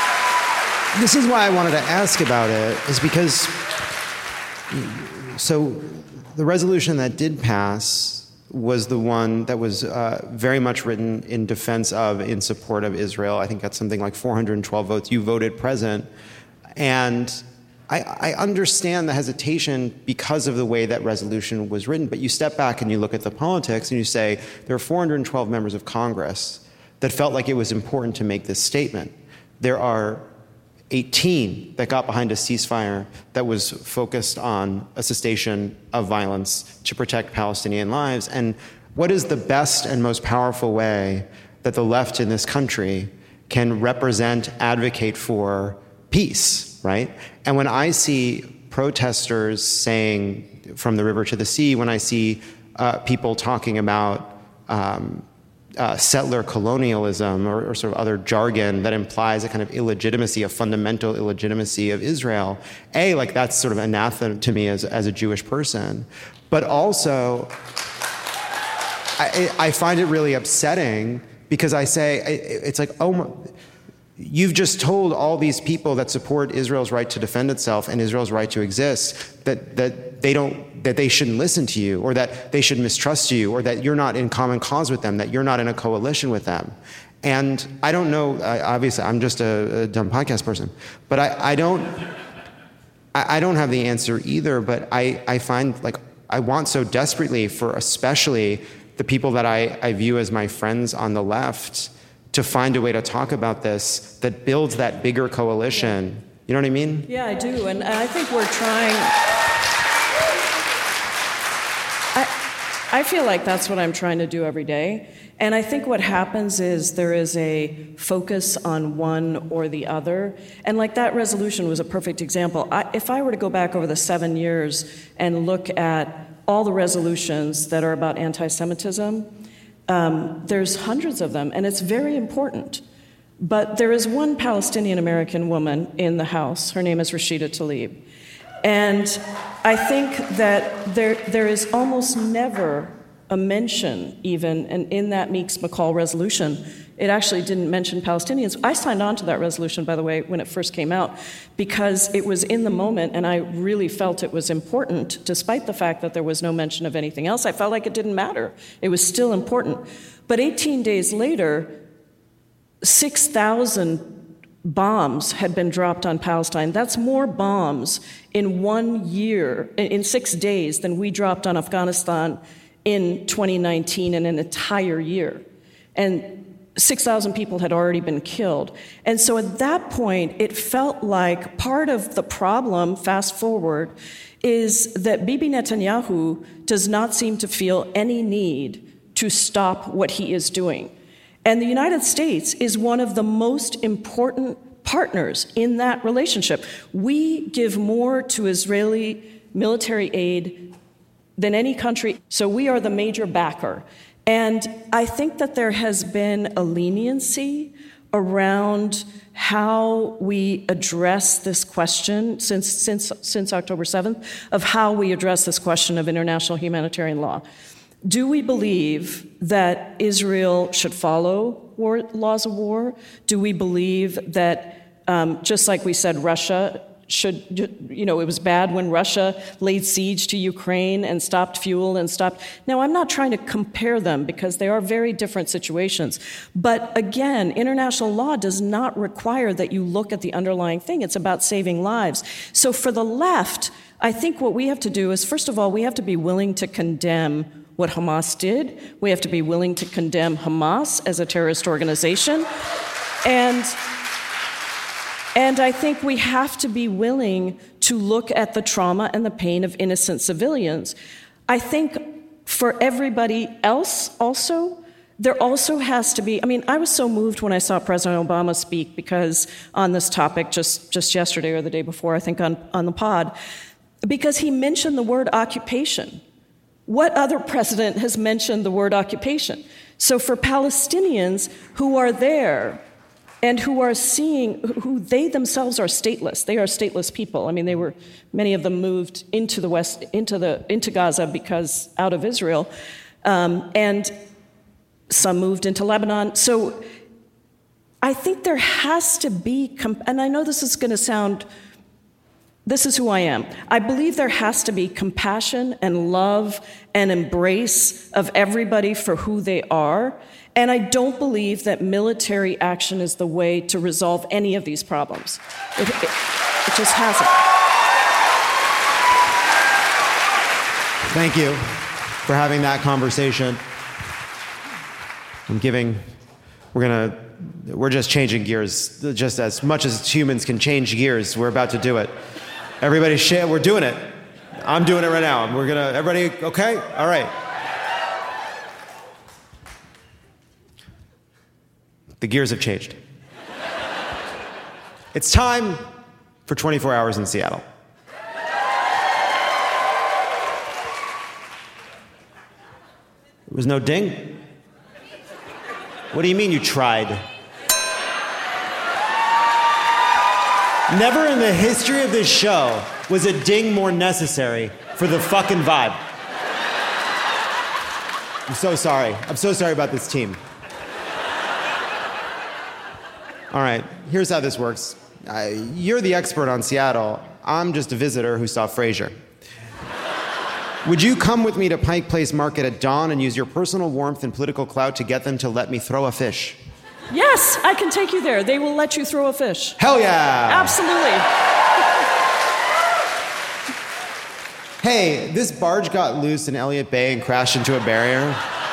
this is why I wanted to ask about it, is because so the resolution that did pass was the one that was uh, very much written in defense of, in support of Israel. I think that's something like four hundred twelve votes. You voted present. And I, I understand the hesitation because of the way that resolution was written, but you step back and you look at the politics and you say there are four hundred twelve members of Congress that felt like it was important to make this statement. There are eighteen that got behind a ceasefire that was focused on a cessation of violence to protect Palestinian lives. And what is the best and most powerful way that the left in this country can represent, advocate for peace, right? And when I see protesters saying from the river to the sea, when I see uh, people talking about um, uh, settler colonialism or, or sort of other jargon that implies a kind of illegitimacy, a fundamental illegitimacy of Israel, A, like that's sort of anathema to me as, as a Jewish person. But also, I, I find it really upsetting because I say, it's like, oh, my, you've just told all these people that support Israel's right to defend itself and Israel's right to exist that, that they don't, that they shouldn't listen to you, or that they should mistrust you, or that you're not in common cause with them, that you're not in a coalition with them. And I don't know, I, obviously I'm just a, a dumb podcast person, but I, I don't, I, I don't have the answer either, but I, I find like, I want so desperately for especially the people that I, I view as my friends on the left to find a way to talk about this that builds that bigger coalition. You know what I mean? Yeah, I do. And I think we're trying. I, I feel like that's what I'm trying to do every day. And I think what happens is there is a focus on one or the other. And like that resolution was a perfect example. I, if I were to go back over the seven years and look at all the resolutions that are about anti-Semitism, Um, there's hundreds of them, and it's very important. But there is one Palestinian-American woman in the House. Her name is Rashida Tlaib. And I think that there there is almost never a mention, even, and in that Meeks-McCall resolution, it actually didn't mention Palestinians. I signed on to that resolution, by the way, when it first came out, because it was in the moment, and I really felt it was important, despite the fact that there was no mention of anything else. I felt like it didn't matter. It was still important. But eighteen days later, six thousand bombs had been dropped on Palestine. That's more bombs in one year, in six days, than we dropped on Afghanistan in twenty nineteen in an entire year. And six thousand people had already been killed. And so at that point, it felt like part of the problem, fast forward, is that Bibi Netanyahu does not seem to feel any need to stop what he is doing. And the United States is one of the most important partners in that relationship. We give more to Israeli military aid than any country, so we are the major backer. And I think that there has been a leniency around how we address this question since, since, since October seventh, of how we address this question of international humanitarian law. Do we believe that Israel should follow war, laws of war? Do we believe that, um, just like we said, Russia should, you know, it was bad when Russia laid siege to Ukraine and stopped fuel and stopped. Now, I'm not trying to compare them because they are very different situations. But again, international law does not require that you look at the underlying thing. It's about saving lives. So for the left, I think what we have to do is, first of all, we have to be willing to condemn what Hamas did. We have to be willing to condemn Hamas as a terrorist organization. And, and I think we have to be willing to look at the trauma and the pain of innocent civilians. I think for everybody else also, there also has to be, I mean, I was so moved when I saw President Obama speak because on this topic just, just yesterday or the day before, I think on, on the pod, because he mentioned the word occupation. What other president has mentioned the word occupation? So for Palestinians who are there and who are seeing, who they themselves are stateless, they are stateless people. I mean, they were, many of them moved into the West, into the into Gaza because out of Israel, um, and some moved into Lebanon. So I think there has to be, and I know this is going to sound, this is who I am. I believe there has to be compassion and love and embrace of everybody for who they are. And I don't believe that military action is the way to resolve any of these problems. It, it, it just hasn't. Thank you for having that conversation. I'm giving, we're gonna, we're just changing gears. Just as much as humans can change gears, we're about to do it. Everybody, share, we're doing it. I'm doing it right now. We're gonna, everybody, okay? All right. The gears have changed. It's time for twenty-four hours in Seattle. There was no ding? What do you mean you tried? Never in the history of this show was a ding more necessary for the fucking vibe. I'm so sorry. I'm so sorry about this team. All right, here's how this works. Uh, you're the expert on Seattle. I'm just a visitor who saw Frasier. Would you come with me to Pike Place Market at dawn and use your personal warmth and political clout to get them to let me throw a fish? Yes, I can take you there. They will let you throw a fish. Hell yeah! Absolutely. Hey, this barge got loose in Elliott Bay and crashed into a barrier.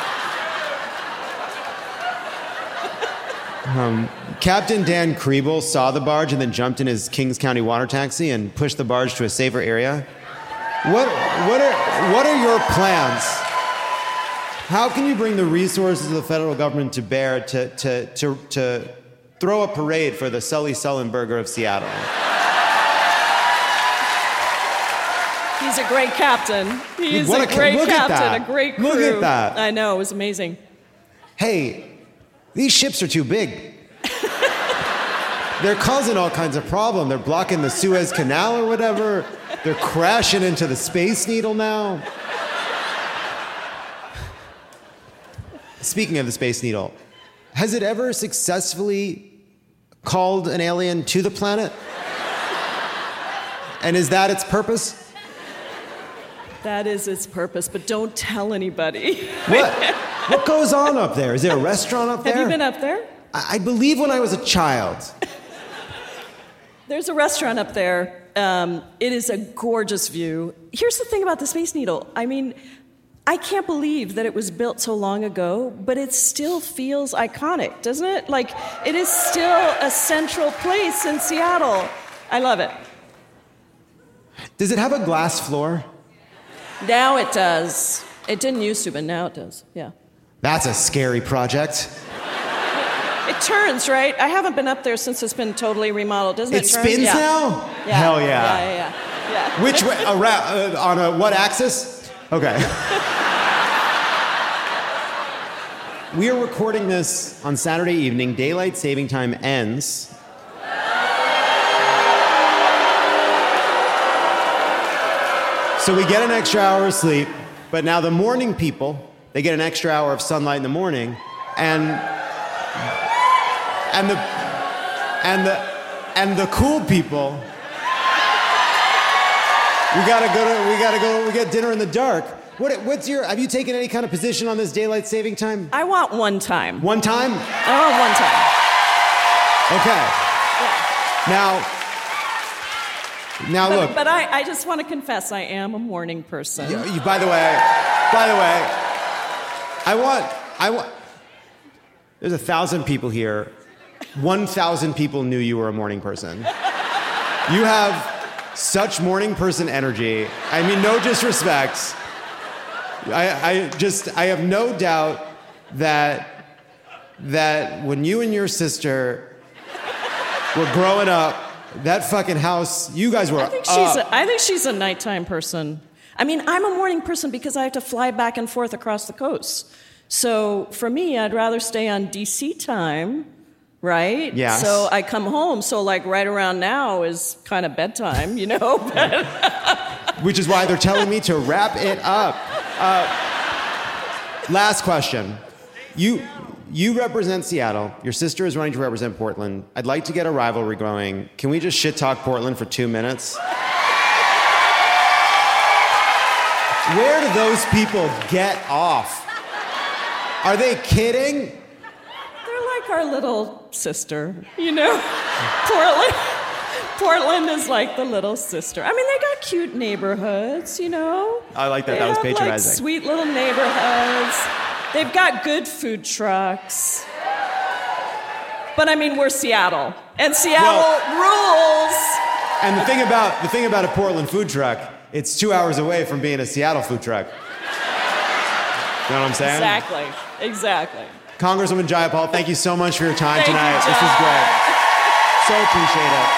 Um, Captain Dan Kriebel saw the barge and then jumped in his Kings County water taxi and pushed the barge to a safer area. What, what, are, what are your plans? How can you bring the resources of the federal government to bear to, to, to, to throw a parade for the Sully Sullenberger of Seattle? He's a great captain. He is What a, a ca- great look at captain, that. a great crew. Look at that. I know, it was amazing. Hey, these ships are too big. They're causing all kinds of problems. They're blocking the Suez Canal or whatever. They're crashing into the Space Needle now. Speaking of the Space Needle, has it ever successfully called an alien to the planet? And is that its purpose? That is its purpose, but don't tell anybody. What? What goes on up there? Is there a restaurant up there? Have you been up there? I, I believe when I was a child. There's a restaurant up there. Um, it is a gorgeous view. Here's the thing about the Space Needle. I mean, I can't believe that it was built so long ago, but it still feels iconic, doesn't it? Like, it is still a central place in Seattle. I love it. Does it have a glass floor? Now it does. It didn't used to, but now it does. Yeah. That's a scary project. It turns, right? I haven't been up there since it's been totally remodeled. Doesn't it, It turn? spins Yeah. now? Yeah. Hell yeah. Yeah, yeah, yeah. yeah. Which way? Around, uh, on a what axis? Okay. We are recording this on Saturday evening. Daylight saving time ends. So we get an extra hour of sleep, but now the morning people, they get an extra hour of sunlight in the morning, and and the and the and the cool people, we gotta go to we gotta go we get dinner in the dark. What what's your have you taken any kind of position on this daylight saving time? I want one time. One time? I want one time. Okay. Now Now But, look. but I, I just want to confess, I am a morning person. You, you, by the way, by the way, I want, I want, there's a thousand people here. One thousand people knew you were a morning person. You have such morning person energy. I mean, no disrespect. I, I just, I have no doubt that, that when you and your sister were growing up, that fucking house, you guys were I think up. she's a, I think she's a nighttime person. I mean, I'm a morning person because I have to fly back and forth across the coast. So for me, I'd rather stay on D C time, right? Yes. So I come home, so like right around now is kind of bedtime, you know? Which is why they're telling me to wrap it up. Uh, last question. You you represent Seattle. Your sister is running to represent Portland. I'd like to get a rivalry going. Can we just shit talk Portland for two minutes? Where do those people get off? Are they kidding? They're like our little sister, you know? Portland. Portland is like the little sister. I mean, they got cute neighborhoods, you know? I like that. They That was have, patronizing. Like, sweet little neighborhoods. They've got good food trucks. But I mean, we're Seattle. And Seattle Well- rules. And the thing about the thing about a Portland food truck, it's two hours away from being a Seattle food truck. You know what I'm saying? Exactly. Exactly. Congresswoman Jayapal, thank you so much for your time Thank you, tonight. This Jeff. was great. So appreciate it.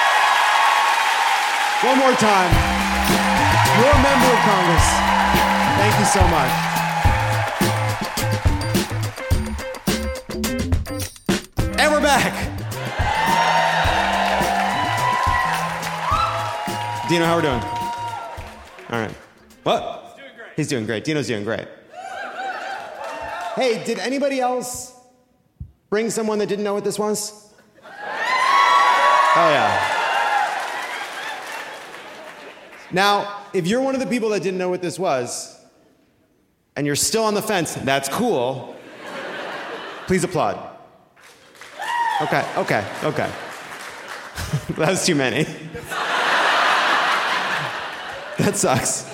One more time. You're a member of Congress. Thank you so much. And we're back. Dino, how we're doing? All right. What? He's doing great. He's doing great. Dino's doing great. Hey, did anybody else bring someone that didn't know what this was? Oh, yeah. Now, if you're one of the people that didn't know what this was, and you're still on the fence, that's cool. Please applaud. Okay, okay, okay. That was too many. That sucks.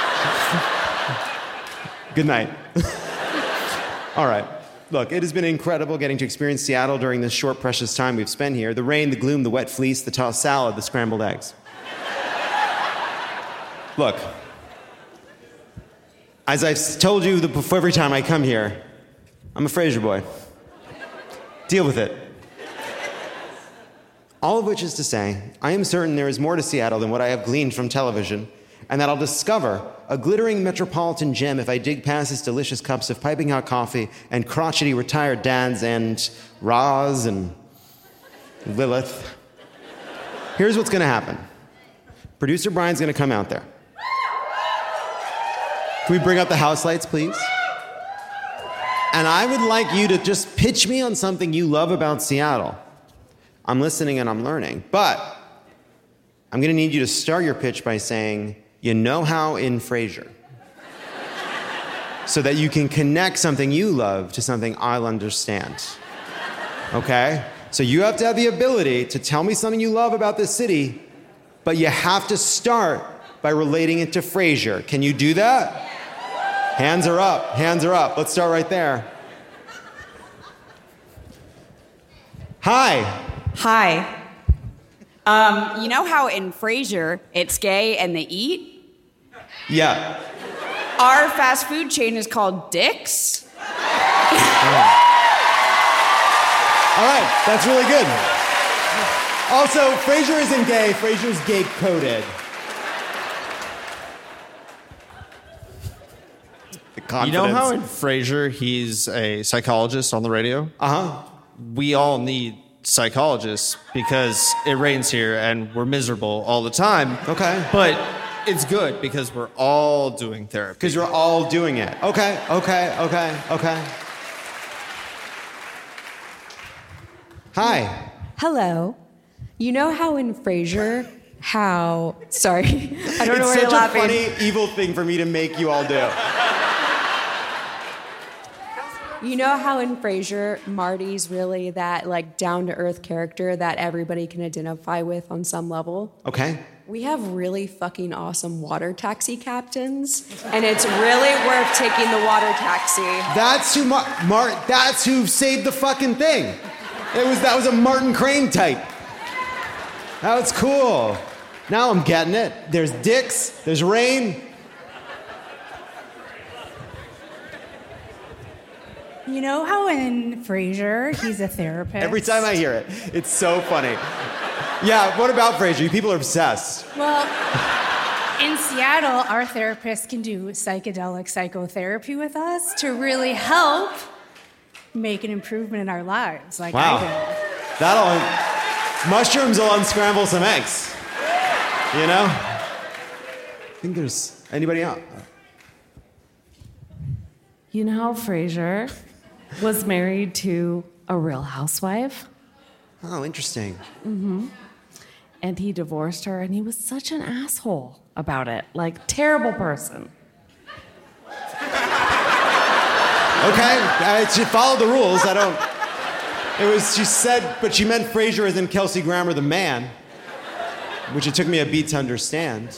Good night. All right. Look, it has been incredible getting to experience Seattle during this short, precious time we've spent here. The rain, the gloom, the wet fleece, the tossed salad, the scrambled eggs. Look, as I've told you the, before every time I come here, I'm a Frasier boy. Deal with it. All of which is to say, I am certain there is more to Seattle than what I have gleaned from television, and that I'll discover a glittering metropolitan gem if I dig past its delicious cups of piping hot coffee and crotchety retired dads and Roz and Lilith. Here's what's going to happen. Producer Brian's going to come out there. Can we bring up the house lights, please? And I would like you to just pitch me on something you love about Seattle. I'm listening and I'm learning. But I'm going to need you to start your pitch by saying, you know how in Frasier. So that you can connect something you love to something I'll understand. Okay? So you have to have the ability to tell me something you love about this city, but you have to start by relating it to Frasier. Can you do that? Hands are up. Hands are up. Let's start right there. Hi. Hi. Um, you know how in Frasier it's gay and they eat? Yeah. Our fast food chain is called Dick's. All right, that's really good. Also, Frasier isn't gay. Frasier's gay coded. You know how in Frasier he's a psychologist on the radio? Uh-huh. We all need psychologists because it rains here and we're miserable all the time. Okay. But it's good because we're all doing therapy. Because you're all doing it. Okay, okay, okay, okay. Hi. Hello. You know how in Frasier, how... Sorry, I don't know where It's you're such a laughing. funny, evil thing for me to make you all do. You know how in Frasier, Marty's really that like down-to-earth character that everybody can identify with on some level? Okay. We have really fucking awesome water taxi captains, and it's really worth taking the water taxi. That's who Mar- Mar- That's who saved the fucking thing. It was that was a Martin Crane type. That was cool. Now I'm getting it. There's Dick's. There's rain. You know how in Frasier he's a therapist? Every time I hear it, it's so funny. Yeah, what about Frasier? You people are obsessed. Well, in Seattle, our therapists can do psychedelic psychotherapy with us to really help make an improvement in our lives, like Wow. I did. That'll mushrooms will unscramble some eggs. You know? I think there's anybody else. You know how Frasier was married to a real housewife? Oh, interesting. Mm-hmm. And he divorced her, and he was such an asshole about it. Like, terrible person. Okay, I, she followed the rules. I don't. It was, she said, but she meant Frasier as in Kelsey Grammer, the man, which it took me a beat to understand.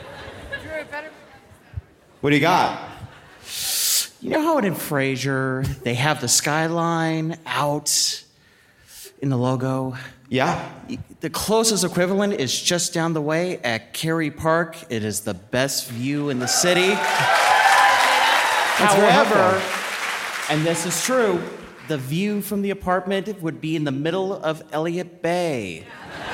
What do you got? You know how in Frasier they have the skyline out in the logo? Yeah. The closest equivalent is just down the way at Cary Park. It is the best view in the city. That's very However, helpful. and this is true, the view from the apartment would be in the middle of Elliott Bay.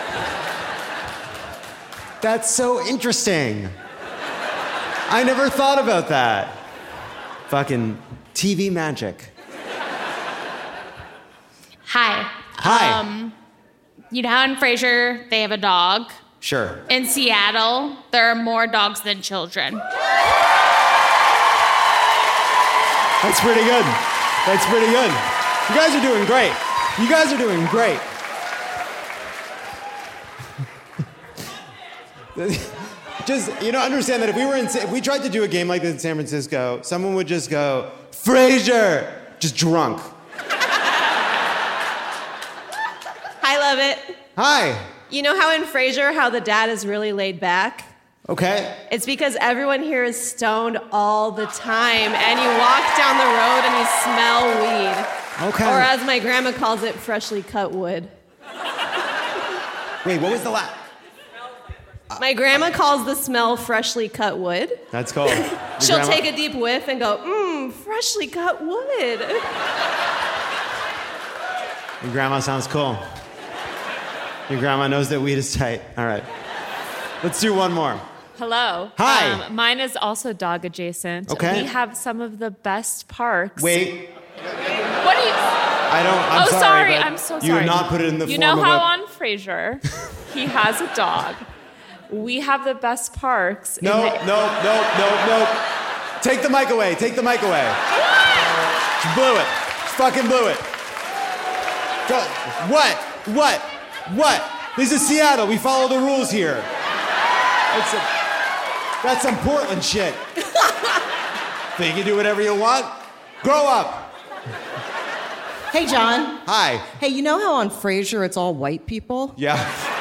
That's so interesting. I never thought about that. Fucking T V magic. Hi. Hi. Um, you know how in Frasier they have a dog? Sure. In Seattle, there are more dogs than children. That's pretty good. That's pretty good. You guys are doing great. You guys are doing great. Just, you know, understand that if we were in, if we tried to do a game like this in San Francisco, someone would just go, Frasier, just drunk. I love it. Hi. You know how in Frasier, how the dad is really laid back? Okay. It's because everyone here is stoned all the time, and you walk down the road and you smell weed. Okay. Or as my grandma calls it, freshly cut wood. Wait, what was the last? My grandma calls the smell freshly cut wood. That's cool. Your She'll grandma- take a deep whiff and go, mmm, freshly cut wood. Your grandma sounds cool. Your grandma knows that weed is tight. All right. Let's do one more. Hello. Hi. Um, mine is also dog adjacent. Okay. We have some of the best parks. Wait. What do you? I don't. I'm oh, sorry. sorry. but I'm so sorry. You would not put it in the You form know of how a... on Frasier, he has a dog. We have the best parks. in No, the- no, no, no, no. Take the mic away. Take the mic away. She blew it. She fucking blew it. Go. What? What? What? This is Seattle. We follow the rules here. That's, a, that's some Portland shit. Think you can do whatever you want? Grow up. Hey, John. Hi. Hey, you know how on Frasier it's all white people? Yeah.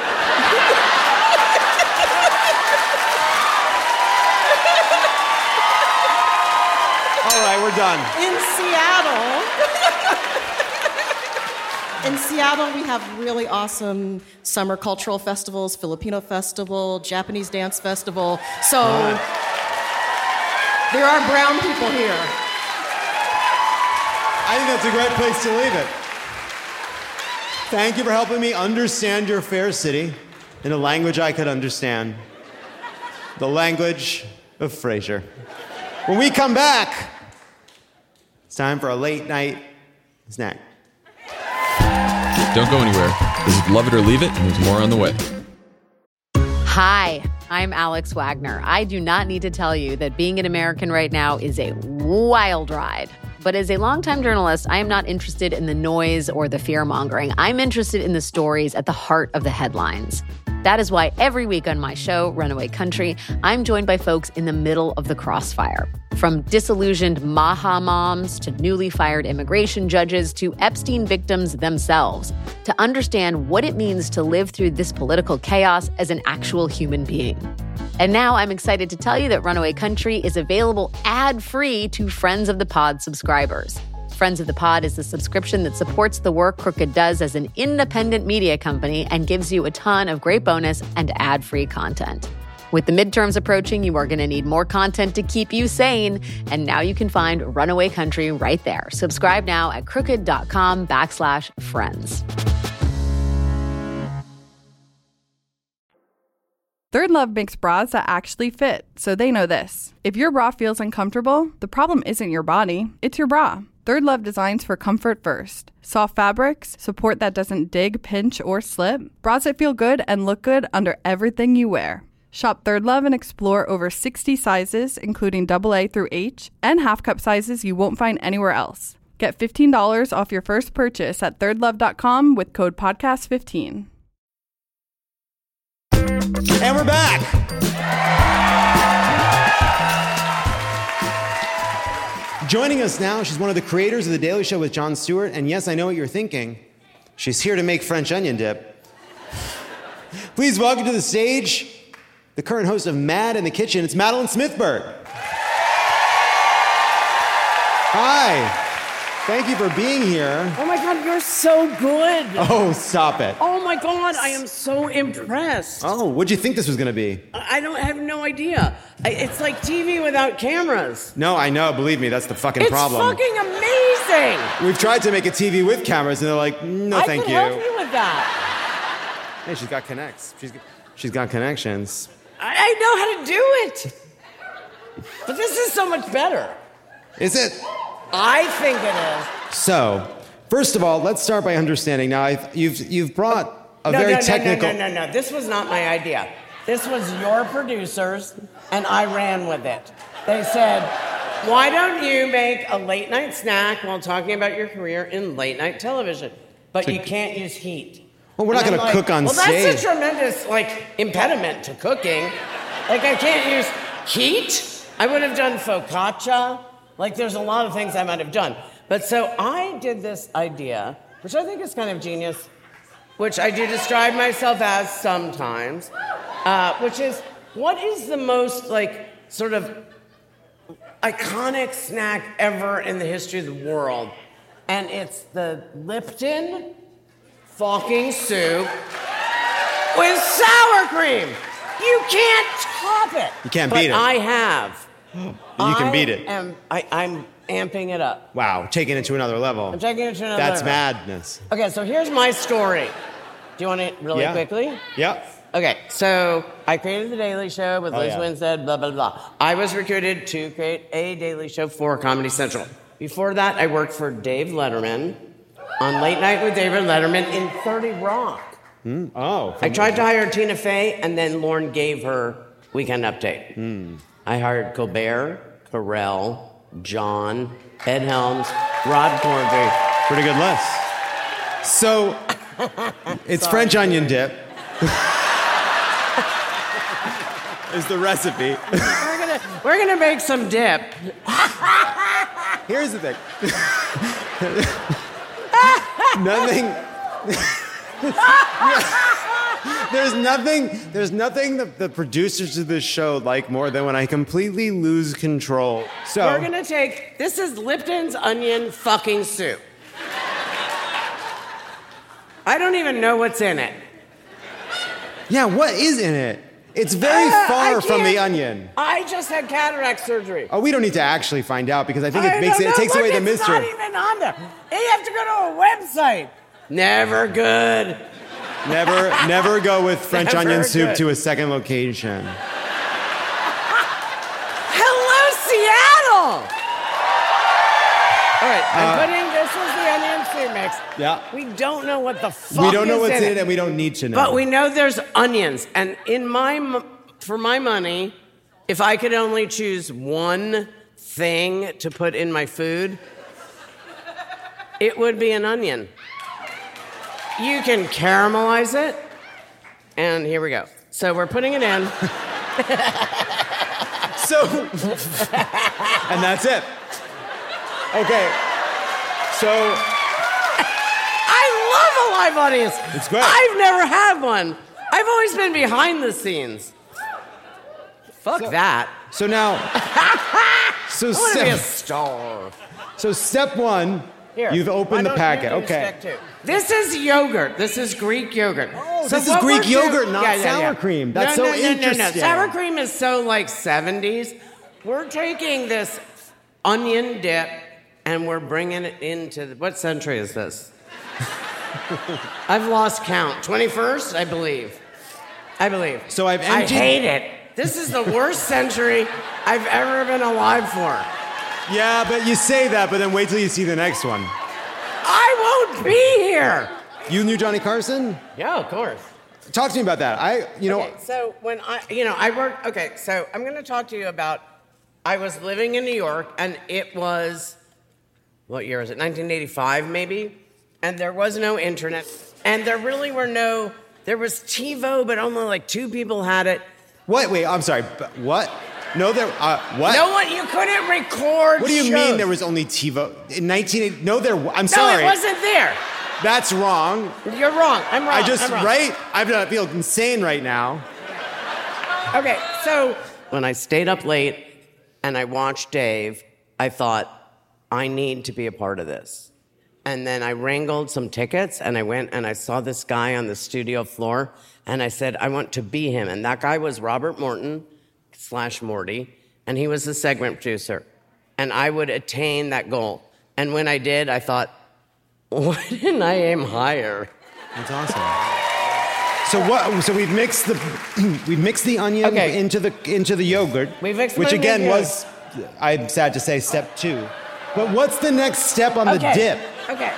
All right, we're done. In Seattle. In Seattle, we have really awesome summer cultural festivals, Filipino festival, Japanese dance festival. So Right. there are brown people here. I think that's a great place to leave it. Thank you for helping me understand your fair city in a language I could understand. The language of Frasier. When we come back, it's time for a late night snack. Don't go anywhere. This is Love It or Leave It, and there's more on the way. Hi, I'm Alex Wagner. I do not need to tell you that being an American right now is a wild ride. But as a longtime journalist, I am not interested in the noise or the fear-mongering. I'm interested in the stories at the heart of the headlines. That is why every week on my show, Runaway Country, I'm joined by folks in the middle of the crossfire. From disillusioned Maha moms to newly fired immigration judges to Epstein victims themselves, to understand what it means to live through this political chaos as an actual human being. And now I'm excited to tell you that Runaway Country is available ad-free to Friends of the Pod subscribers. Friends of the Pod is the subscription that supports the work Crooked does as an independent media company and gives you a ton of great bonus and ad-free content. With the midterms approaching, you are going to need more content to keep you sane. And now you can find Runaway Country right there. Subscribe now at crooked.com backslash friends. Third Love makes bras that actually fit, so they know this. If your bra feels uncomfortable, the problem isn't your body, it's your bra. Third Love designs for comfort first. Soft fabrics, support that doesn't dig, pinch, or slip. Bras that feel good and look good under everything you wear. Shop Third Love and explore over sixty sizes, including double A through H, and half cup sizes you won't find anywhere else. Get fifteen dollars off your first purchase at third love dot com with code podcast fifteen. And we're back. Joining us now, she's one of the creators of The Daily Show with Jon Stewart. And yes, I know what you're thinking. She's here to make French onion dip. Please welcome to the stage the current host of Mad in the Kitchen. It's Madeline Smithberg. Hi. Thank you for being here. Oh my God, you're so good. Oh, stop it. Oh my God, I am so impressed. Oh, what'd you think this was going to be? I don't I have no idea. I, it's like T V without cameras. No, I know. Believe me, that's the fucking It's problem. fucking amazing. We've tried to make a T V with cameras, and they're like, no, I thank can you. help you with that. Hey, she's got connects. She's she's got connections. I, I know how to do it. But this is so much better. Is it? I think it is. So, first of all, let's start by understanding. Now, I've, you've you've brought a no, very no, no, technical. No, no, no, no. This was not my idea. This was your producers, and I ran with it. They said, why don't you make a late night snack while talking about your career in late night television? But So- you can't use heat. Well, we're not And I'm gonna like, cook on well, stage. that's a tremendous like impediment to cooking. Like I can't use heat. I would have done focaccia. Like there's a lot of things I might have done. But so I did this idea, which I think is kind of genius, which I do describe myself as sometimes, uh, which is what is the most like sort of iconic snack ever in the history of the world? And it's the Lipton fucking soup with sour cream. You can't top it. You can't but beat it. I have. You can I beat it. Am, I, I'm amping it up. Wow, taking it to another level. I'm taking it to another That's level. madness. Okay, so here's my story. Do you want it really Yeah. quickly? Yep. Okay, so I created The Daily Show with Oh, Liz yeah. Winstead, blah, blah, blah. I was recruited to create a Daily Show for Comedy Central. Before that, I worked for Dave Letterman on Late Night with David Letterman in thirty Rock. Mm, oh. I tried to hire Tina Fey, and then Lauren gave her Weekend Update. Mm. I hired Colbert, Carell, John, Ed Helms, Rod Corddry. Pretty good list. So, it's Sorry. French onion dip. Is the recipe. We're gonna we're gonna make some dip. Here's the thing. Nothing. There's nothing. There's nothing that the producers of this show like more than when I completely lose control. So We're gonna take. This is Lipton's onion fucking soup. I don't even know what's in it. Yeah, what is in it? It's very Uh, far I from the can't- onion. I just had cataract surgery. Oh, we don't need to actually find out because I think it I makes don't it, it know. takes Look, away the it's mystery. not even on there. You have to go to a website. Never good. Never, never go with French Never onion soup good. to a second location. Hello, Seattle. All right, I'm Uh, putting this is the onion soup mix. Yeah. We don't know what the fuck We don't know is what's in in it, and we don't need to know. But we know there's onions, and in my m- for my money, if I could only choose one thing to put in my food, it would be an onion. You can caramelize it, and here we go. So we're putting it in. So, and that's it. Okay. So, I love a live audience. It's great. I've never had one. I've always been behind the scenes. Fuck that. So now, so I want to be a step, star. so step one, Here, you've why opened the don't packet. you do Okay. step two? This is yogurt. This is Greek yogurt. Oh, this is Greek yogurt, not sour cream. That's no, so no, no, No, no, interesting. Sour cream is so like seventies. We're taking this onion dip and we're bringing it into the, what century is this? I've lost count. twenty-first, I believe. I believe. So I've I emptied- hate it. This is the worst century I've ever been alive for. Yeah, but you say that, but then wait till you see the next one. I won't be here. You knew Johnny Carson? Yeah, of course. Talk to me about that. I, you know, Okay, so when I, you know, I worked, okay, so I'm going to talk to you about, I was living in New York, and it was, what year is it, nineteen eighty-five maybe? And there was no internet, and there really were no, there was TiVo, but only like two people had it. What? Wait, I'm sorry. But what? No, there. Uh, what? No one, you couldn't record What do you shows. mean there was only TiVo in nineteen eighty? No, there. I'm sorry. No, it wasn't there. That's wrong. You're wrong. I'm wrong. I just I'm wrong. right. I feel insane right now. Okay, so when I stayed up late and I watched Dave, I thought, I need to be a part of this. And then I wrangled some tickets and I went and I saw this guy on the studio floor and I said, I want to be him. And that guy was Robert Morton slash Morty, and he was the segment producer. And I would attain that goal. And when I did, I thought, why didn't I aim higher? That's awesome. So what? So we've mixed the we've mixed the onion Okay. into the into the yogurt, We mixed which the again onion. was, I'm sad to say, step two. But what's the next step on the Okay. dip? Okay.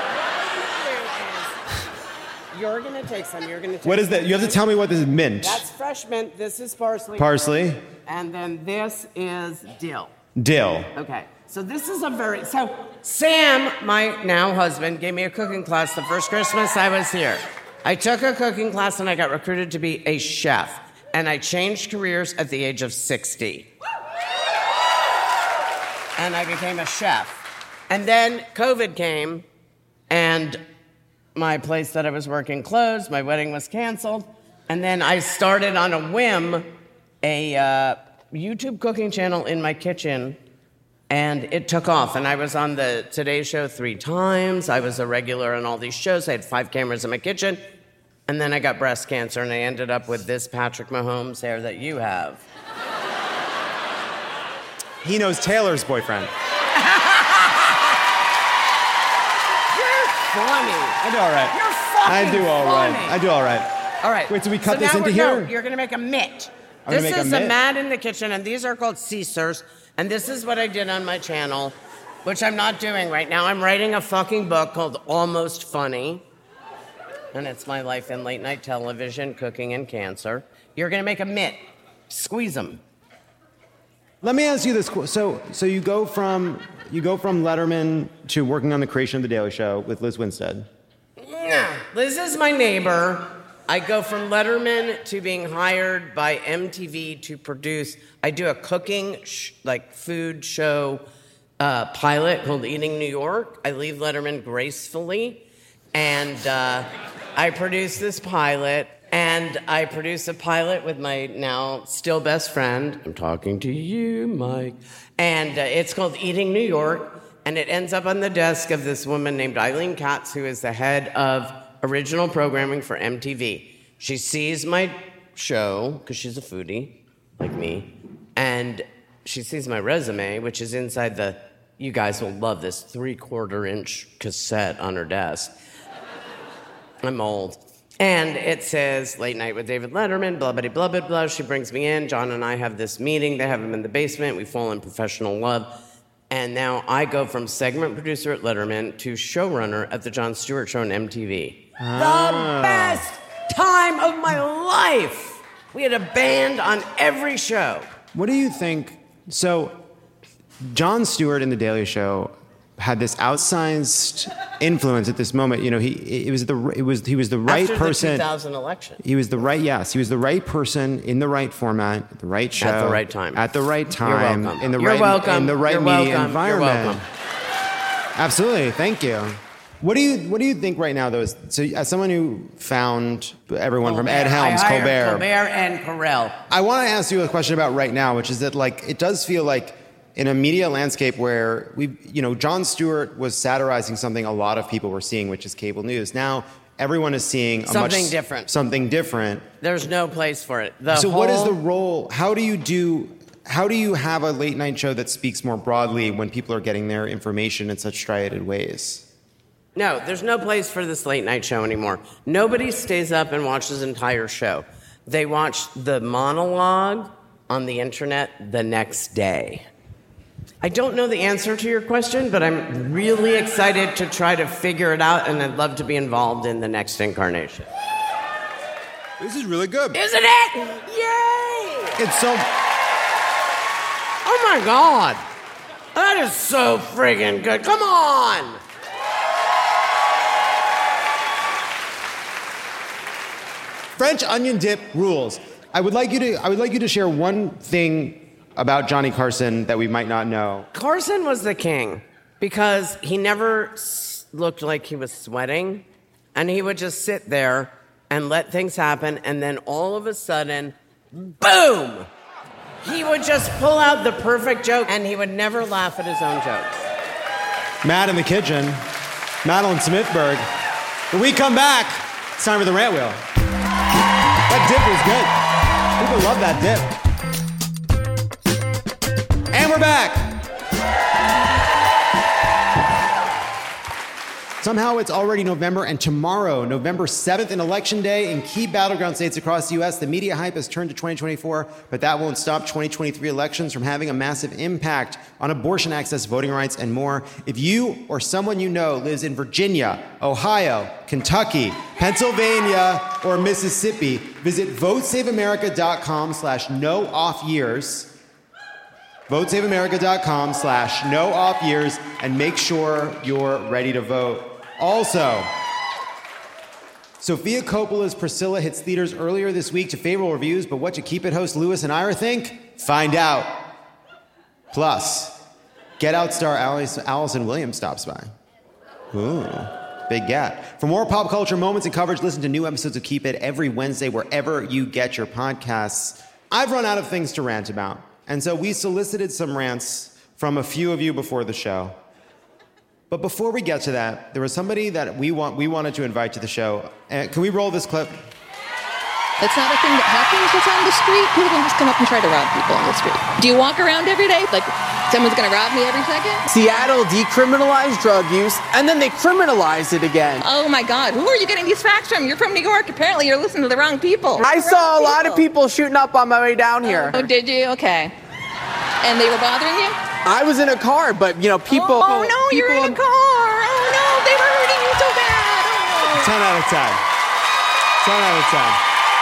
You're gonna take some. You're gonna take What is that? You have to tell me what this is. Mint. That's fresh mint. This is parsley. Parsley. And then this is dill. Dill. Okay. So this is a very so Sam, my now husband, gave me a cooking class the first Christmas I was here. I took a cooking class and I got recruited to be a chef. And I changed careers at the age of sixty. And I became a chef. And then COVID came and my place that I was working closed, my wedding was canceled, and then I started on a whim a uh, YouTube cooking channel in my kitchen, and it took off. And I was on the Today Show three times. I was a regular on all these shows. I had five cameras in my kitchen, and then I got breast cancer, and I ended up with this Patrick Mahomes hair that you have. He knows Taylor's boyfriend. Funny. I do all right. You're fucking I do all right. funny. I do all right. All right. Wait, so we cut so this now into we're- here? No, you're going to make a mitt. I'm gonna This make a is a mitt? mat in the kitchen, and these are called Caesars. And this is what I did on my channel, which I'm not doing right now. I'm writing a fucking book called Almost Funny. And it's my life in late night television, cooking, and cancer. You're going to make a mitt. Squeeze them. Let me ask you this. qu- So, so you go from you go from Letterman to working on the creation of the Daily Show with Liz Winstead. Liz is my neighbor. I go from Letterman to being hired by M T V to produce. I do a cooking, sh- like food show uh, pilot called Eating New York. I leave Letterman gracefully. And uh, I produced this pilot, and I produced a pilot with my now still best friend. I'm talking to you, Mike. And uh, it's called Eating New York, and it ends up on the desk of this woman named Eileen Katz, who is the head of original programming for M T V. She sees my show, because she's a foodie, like me, and she sees my resume, which is inside the, you guys will love this, three-quarter inch cassette on her desk. I'm old. And it says, Late Night with David Letterman, blah, blah, blah, blah, blah. She brings me in. John and I have this meeting. They have him in the basement. We fall in professional love. And now I go from segment producer at Letterman to showrunner at the Jon Stewart Show on M T V. Ah. The best time of my life. We had a band on every show. What do you think? So, Jon Stewart in The Daily Show had this outsized influence at this moment. You know, he it was the it was he was the right After person. the two thousand election. He was the right yes. He was the right person in the right format, the right show, At the right time. at the right time, You're welcome. in the You're right welcome. in the right You're media welcome. environment. You're welcome. Absolutely, thank you. What do you What do you think right now, though? Is, so, as someone who found everyone from Ed Helms, I hired Colbert, Colbert and Carell. I want to ask you a question about right now, which is that, like, it does feel like in a media landscape where we, you know, Jon Stewart was satirizing something a lot of people were seeing, which is cable news. Now everyone is seeing a Something much, different. Something different. There's no place for it. The so, whole... what is the role? How do you do? How do you have a late night show that speaks more broadly when people are getting their information in such striated ways? No, there's no place for this late night show anymore. Nobody stays up and watches the entire show. They watch the monologue on the internet the next day. I don't know the answer to your question, but I'm really excited to try to figure it out, and I'd love to be involved in the next incarnation. This is really good. Isn't it? Yay! It's so... Oh my God! That is so friggin' good. Come on! French onion dip rules. I would like you to I would like you to share one thing about Johnny Carson that we might not know. Carson was the king because he never s- looked like he was sweating, and he would just sit there and let things happen, and then all of a sudden, boom! He would just pull out the perfect joke, and he would never laugh at his own jokes. Matt in the kitchen, Madeline Smithberg. When we come back, it's time for the rant wheel. That dip was good. People love that dip. And we're back. Somehow it's already November, and tomorrow, November seventh, in Election Day, in key battleground states across the U S, the media hype has turned to twenty twenty-four, but that won't stop twenty twenty-three elections from having a massive impact on abortion access, voting rights, and more. If you or someone you know lives in Virginia, Ohio, Kentucky, Pennsylvania, or Mississippi, visit votesaveamerica.com slash no off years. votesaveamerica.com slash no off years and make sure you're ready to vote. Also, Sofia Coppola's Priscilla hits theaters earlier this week to favorable reviews, but what do Keep It host Lewis and Ira think? Find out. Plus, Get Out star Alice, Allison Williams stops by. Ooh, big get. For more pop culture moments and coverage, listen to new episodes of Keep It every Wednesday wherever you get your podcasts. I've run out of things to rant about, and so we solicited some rants from a few of you before the show. But before we get to that, there was somebody that we want we wanted to invite to the show. Uh, can we roll this clip? That's not a thing that happens just on the street. People don't just come up and try to rob people on the street. Do you walk around every day? Like, someone's gonna rob me every second? Seattle decriminalized drug use, and then they criminalized it again. Oh my God, who are you getting these facts from? You're from New York. Apparently you're listening to the wrong people. I saw a lot of people shooting up on my way down here. Oh, did you? Okay. And they were bothering you? I was in a car, but, you know, people... Oh, no, people, you're in a car. Oh, no, they were hurting you so bad. Oh, no. ten out of ten. ten out of ten.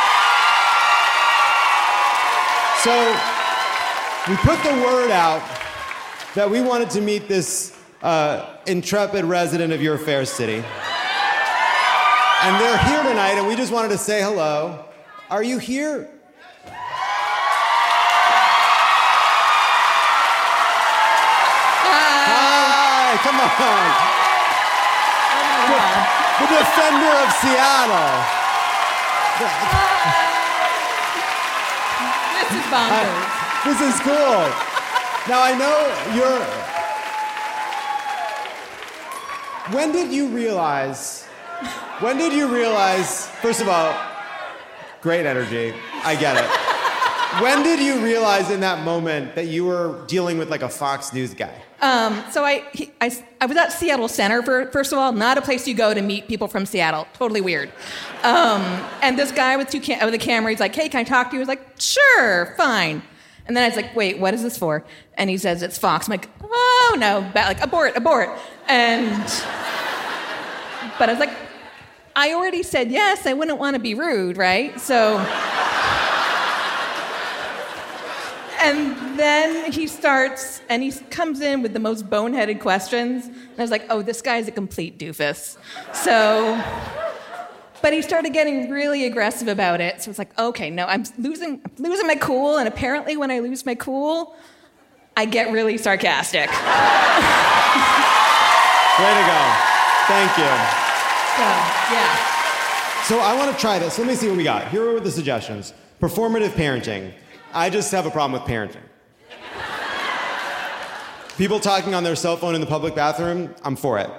So, we put the word out that we wanted to meet this uh, intrepid resident of your fair city. And they're here tonight, and we just wanted to say hello. Are you here? Hi, come on. the defender of Seattle. This is bonkers. Uh, this is cool. Now, I know you're... When did you realize... When did you realize... First of all, great energy. I get it. When did you realize in that moment that you were dealing with like a Fox News guy? Um, so I, he, I, I was at Seattle Center, for, first of all, not a place you go to meet people from Seattle. Totally weird. Um, and this guy with, two cam- with a camera, he's like, hey, can I talk to you? I was like, sure, fine. And then I was like, wait, what is this for? And he says, it's Fox. I'm like, oh, no, ba- like, abort, abort. And, but I was like, I already said yes, I wouldn't want to be rude, right? So... And then he starts, and he comes in with the most boneheaded questions. And I was like, oh, this guy's a complete doofus. So, but he started getting really aggressive about it. So it's like, okay, no, I'm losing, I'm losing my cool. And apparently when I lose my cool, I get really sarcastic. Way to go. Thank you. So, yeah. So I want to try this. Let me see what we got. Here are the suggestions. Performative parenting. I just have a problem with parenting. People talking on their cell phone in the public bathroom, I'm for it.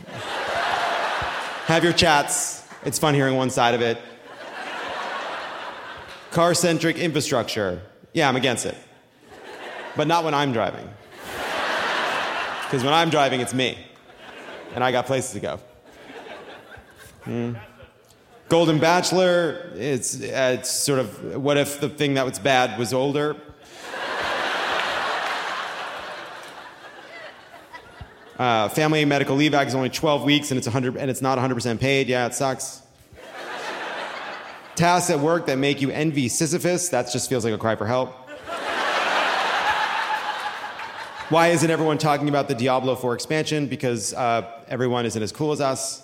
Have your chats. It's fun hearing one side of it. Car-centric infrastructure. Yeah, I'm against it. But not when I'm driving. Because when I'm driving, it's me. And I got places to go. Mm. Golden Bachelor, it's, uh, it's sort of, what if the thing that was bad was older? Uh, Family Medical Leave Act is only twelve weeks and it's one hundred and it's not one hundred percent paid. Yeah, it sucks. Tasks at work that make you envy Sisyphus, that just feels like a cry for help. Why isn't everyone talking about the Diablo four expansion? Because uh, everyone isn't as cool as us.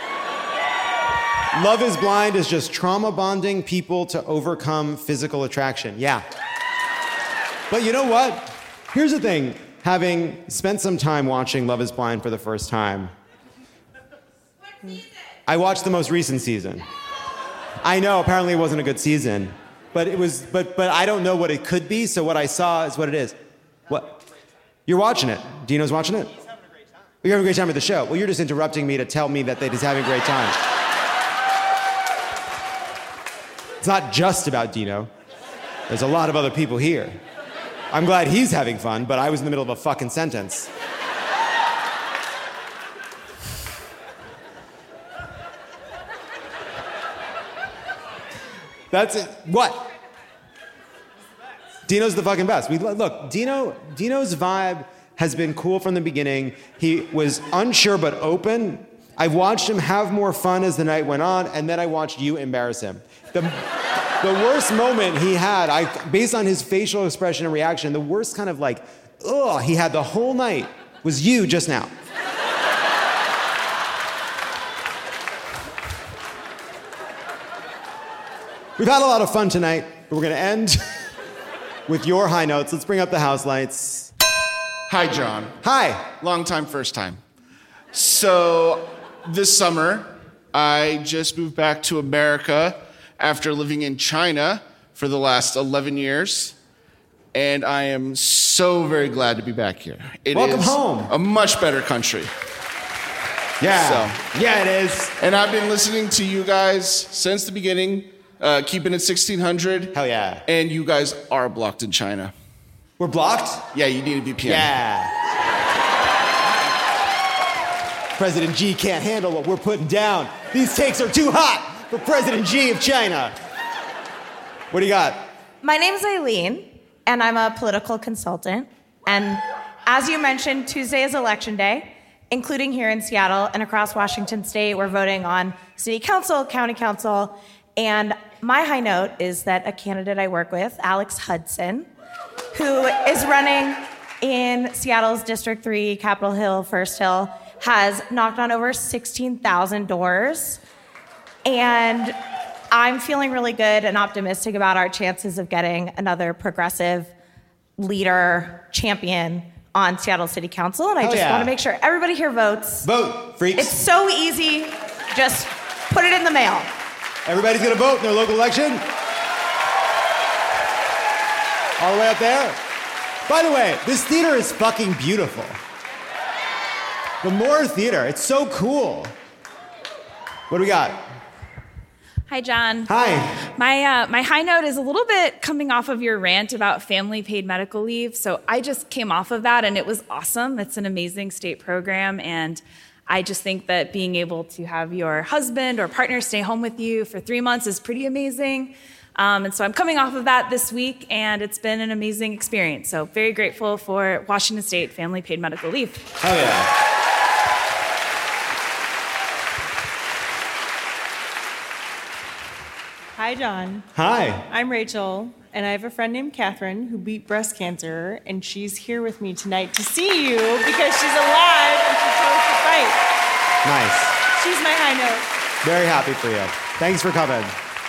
Love is Blind is just trauma bonding people to overcome physical attraction. Yeah. But you know what? Here's the thing. Having spent some time watching Love is Blind for the first time, I watched the most recent season. I know, apparently it wasn't a good season, but it was, but, but I don't know what it could be, so what I saw is what it is. What? You're watching it. Dino's watching it? He's having a great time. You're having a great time at the show. Well, you're just interrupting me to tell me that he's having a great time. It's not just about Dino. There's a lot of other people here. I'm glad he's having fun, but I was in the middle of a fucking sentence. That's it. What? Dino's the fucking best. We look, Dino, Dino's vibe has been cool from the beginning. He was unsure but open. I've watched him have more fun as the night went on, and then I watched you embarrass him. The, the worst moment he had, I, based on his facial expression and reaction, the worst kind of like, ugh, he had the whole night was you just now. We've had a lot of fun tonight, but we're going to end with your high notes. Let's bring up the house lights. Hi, John. Hi. Long time, first time. So, this summer, I just moved back to America after living in China for the last eleven years. And I am so very glad to be back here. It Welcome is home. A much better country. Yeah. So, yeah, it is. And I've been listening to you guys since the beginning, uh, keeping it sixteen hundred. Hell yeah. And you guys are blocked in China. We're blocked? Yeah, you need a V P N. Yeah. President Xi can't handle what we're putting down. These takes are too hot for President Xi of China. What do you got? My name's Eileen, and I'm a political consultant. And as you mentioned, Tuesday is election day, including here in Seattle and across Washington State. We're voting on city council, county council, and my high note is that a candidate I work with, Alex Hudson, who is running in Seattle's District three, Capitol Hill, First Hill, has knocked on over sixteen thousand doors. And I'm feeling really good and optimistic about our chances of getting another progressive leader, champion on Seattle City Council. And I Hell just yeah. want to make sure everybody here votes. Vote, freaks. It's so easy. Just put it in the mail. Everybody's gonna vote in their local election. All the way up there. By the way, this theater is fucking beautiful. The Moore Theater, it's so cool. What do we got? Hi, John. Hi. My uh, my high note is a little bit coming off of your rant about family paid medical leave. So I just came off of that, and it was awesome. It's an amazing state program, and I just think that being able to have your husband or partner stay home with you for three months is pretty amazing. Um, and so I'm coming off of that this week, and it's been an amazing experience. So very grateful for Washington State family paid medical leave. Hell yeah. Hi, John. Hi. I'm Rachel, and I have a friend named Catherine who beat breast cancer, and she's here with me tonight to see you because she's alive and she chose to fight. Nice. She's my high note. Very happy for you. Thanks for coming.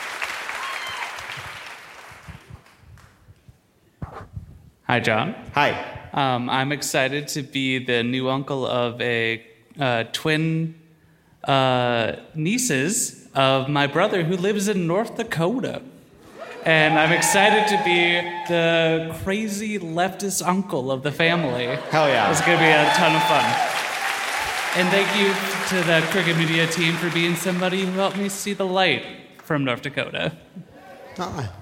Hi, John. Hi. Um, I'm excited to be the new uncle of a uh, twin uh, nieces of my brother who lives in North Dakota. And I'm excited to be the crazy leftist uncle of the family. Hell yeah. It's going to be a ton of fun. And thank you to the Crooked Media team for being somebody who helped me see the light from North Dakota. Ah.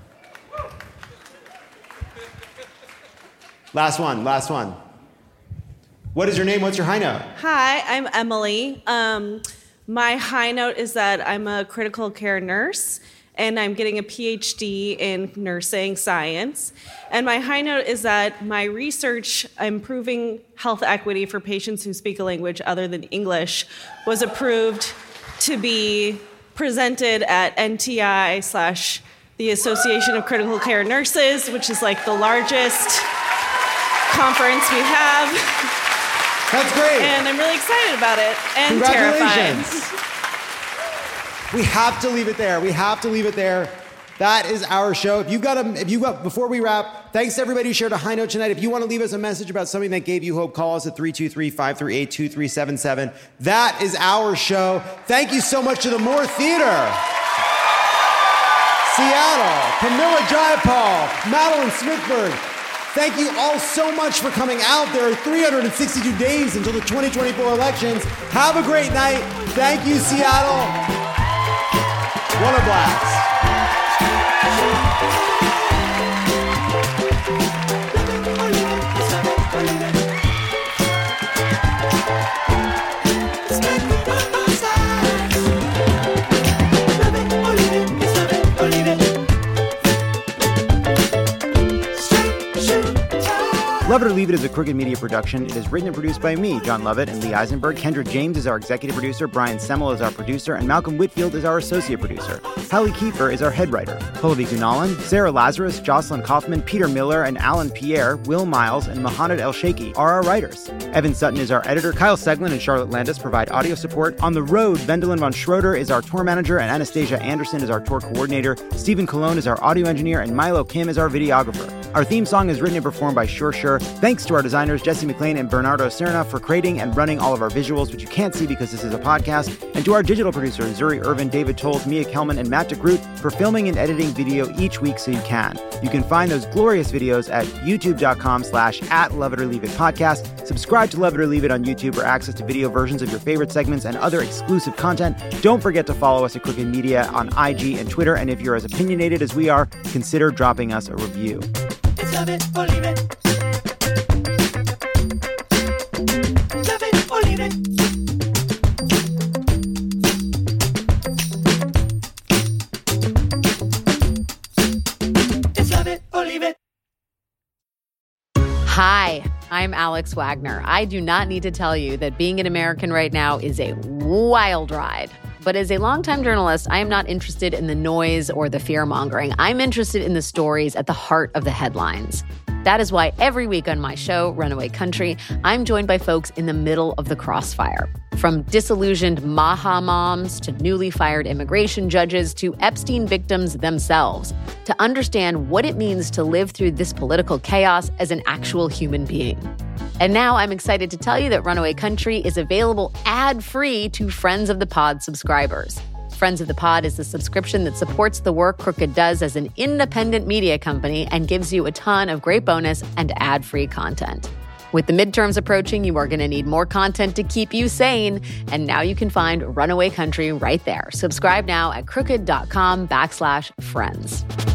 Last one, last one. What is your name? What's your high note? Hi, I'm Emily. Um, my high note is that I'm a critical care nurse, and I'm getting a P H D in nursing science. And my high note is that my research improving health equity for patients who speak a language other than English was approved to be presented at N T I slash the Association of Critical Care Nurses, which is like the largest conference we have. That's great. And I'm really excited about it and Congratulations. terrified. We have to leave it there. We have to leave it there. That is our show. If you've got a, if you got, before we wrap, thanks to everybody who shared a high note tonight. If you want to leave us a message about something that gave you hope, call us at three two three, five three eight, two three seven seven. That is our show. Thank you so much to the Moore Theater. Seattle, Camilla Jayapal, Madeline Smithberg. Thank you all so much for coming out. There are three hundred sixty-two days until the twenty twenty-four elections. Have a great night. Thank you, Seattle. What a blast. Love It or Leave It is a Crooked Media production. It is written and produced by me, John Lovett, and Lee Eisenberg. Kendra James is our executive producer, Brian Semmel is our producer, and Malcolm Whitfield is our associate producer. Hallie Kiefer is our head writer. Pallavi Gunalan, Sarah Lazarus, Jocelyn Kaufman, Peter Miller, and Alan Pierre, Will Miles, and Mohamed El Sheikhi are our writers. Evan Sutton is our editor. Kyle Seglin and Charlotte Landis provide audio support. On the road, Vendelin von Schroeder is our tour manager, and Anastasia Anderson is our tour coordinator. Stephen Colon is our audio engineer, and Milo Kim is our videographer. Our theme song is written and performed by Sure Sure. Thanks to our designers, Jesse McLean and Bernardo Serna, for creating and running all of our visuals, which you can't see because this is a podcast, and to our digital producers, Zuri Irvin, David Tolles, Mia Kelman, and Matt DeGroot, for filming and editing video each week so you can. You can find those glorious videos at youtube.com slash at Love It or Leave It podcast. Subscribe to Love It or Leave It on YouTube for access to video versions of your favorite segments and other exclusive content. Don't forget to follow us at Crooked Media on I G and Twitter, and if you're as opinionated as we are, consider dropping us a review. It's Love It or Leave It. Love it or leave it. It's Love It or Leave It. Hi, I'm Alex Wagner. I do not need to tell you that being an American right now is a wild ride. But as a longtime journalist, I am not interested in the noise or the fear-mongering. I'm interested in the stories at the heart of the headlines. That is why every week on my show, Runaway Country, I'm joined by folks in the middle of the crossfire. From disillusioned Maha moms to newly fired immigration judges to Epstein victims themselves, to understand what it means to live through this political chaos as an actual human being. And now I'm excited to tell you that Runaway Country is available ad-free to Friends of the Pod subscribers. Friends of the Pod is the subscription that supports the work Crooked does as an independent media company and gives you a ton of great bonus and ad-free content. With the midterms approaching, you are going to need more content to keep you sane. And now you can find Runaway Country right there. Subscribe now at crooked.com backslash friends.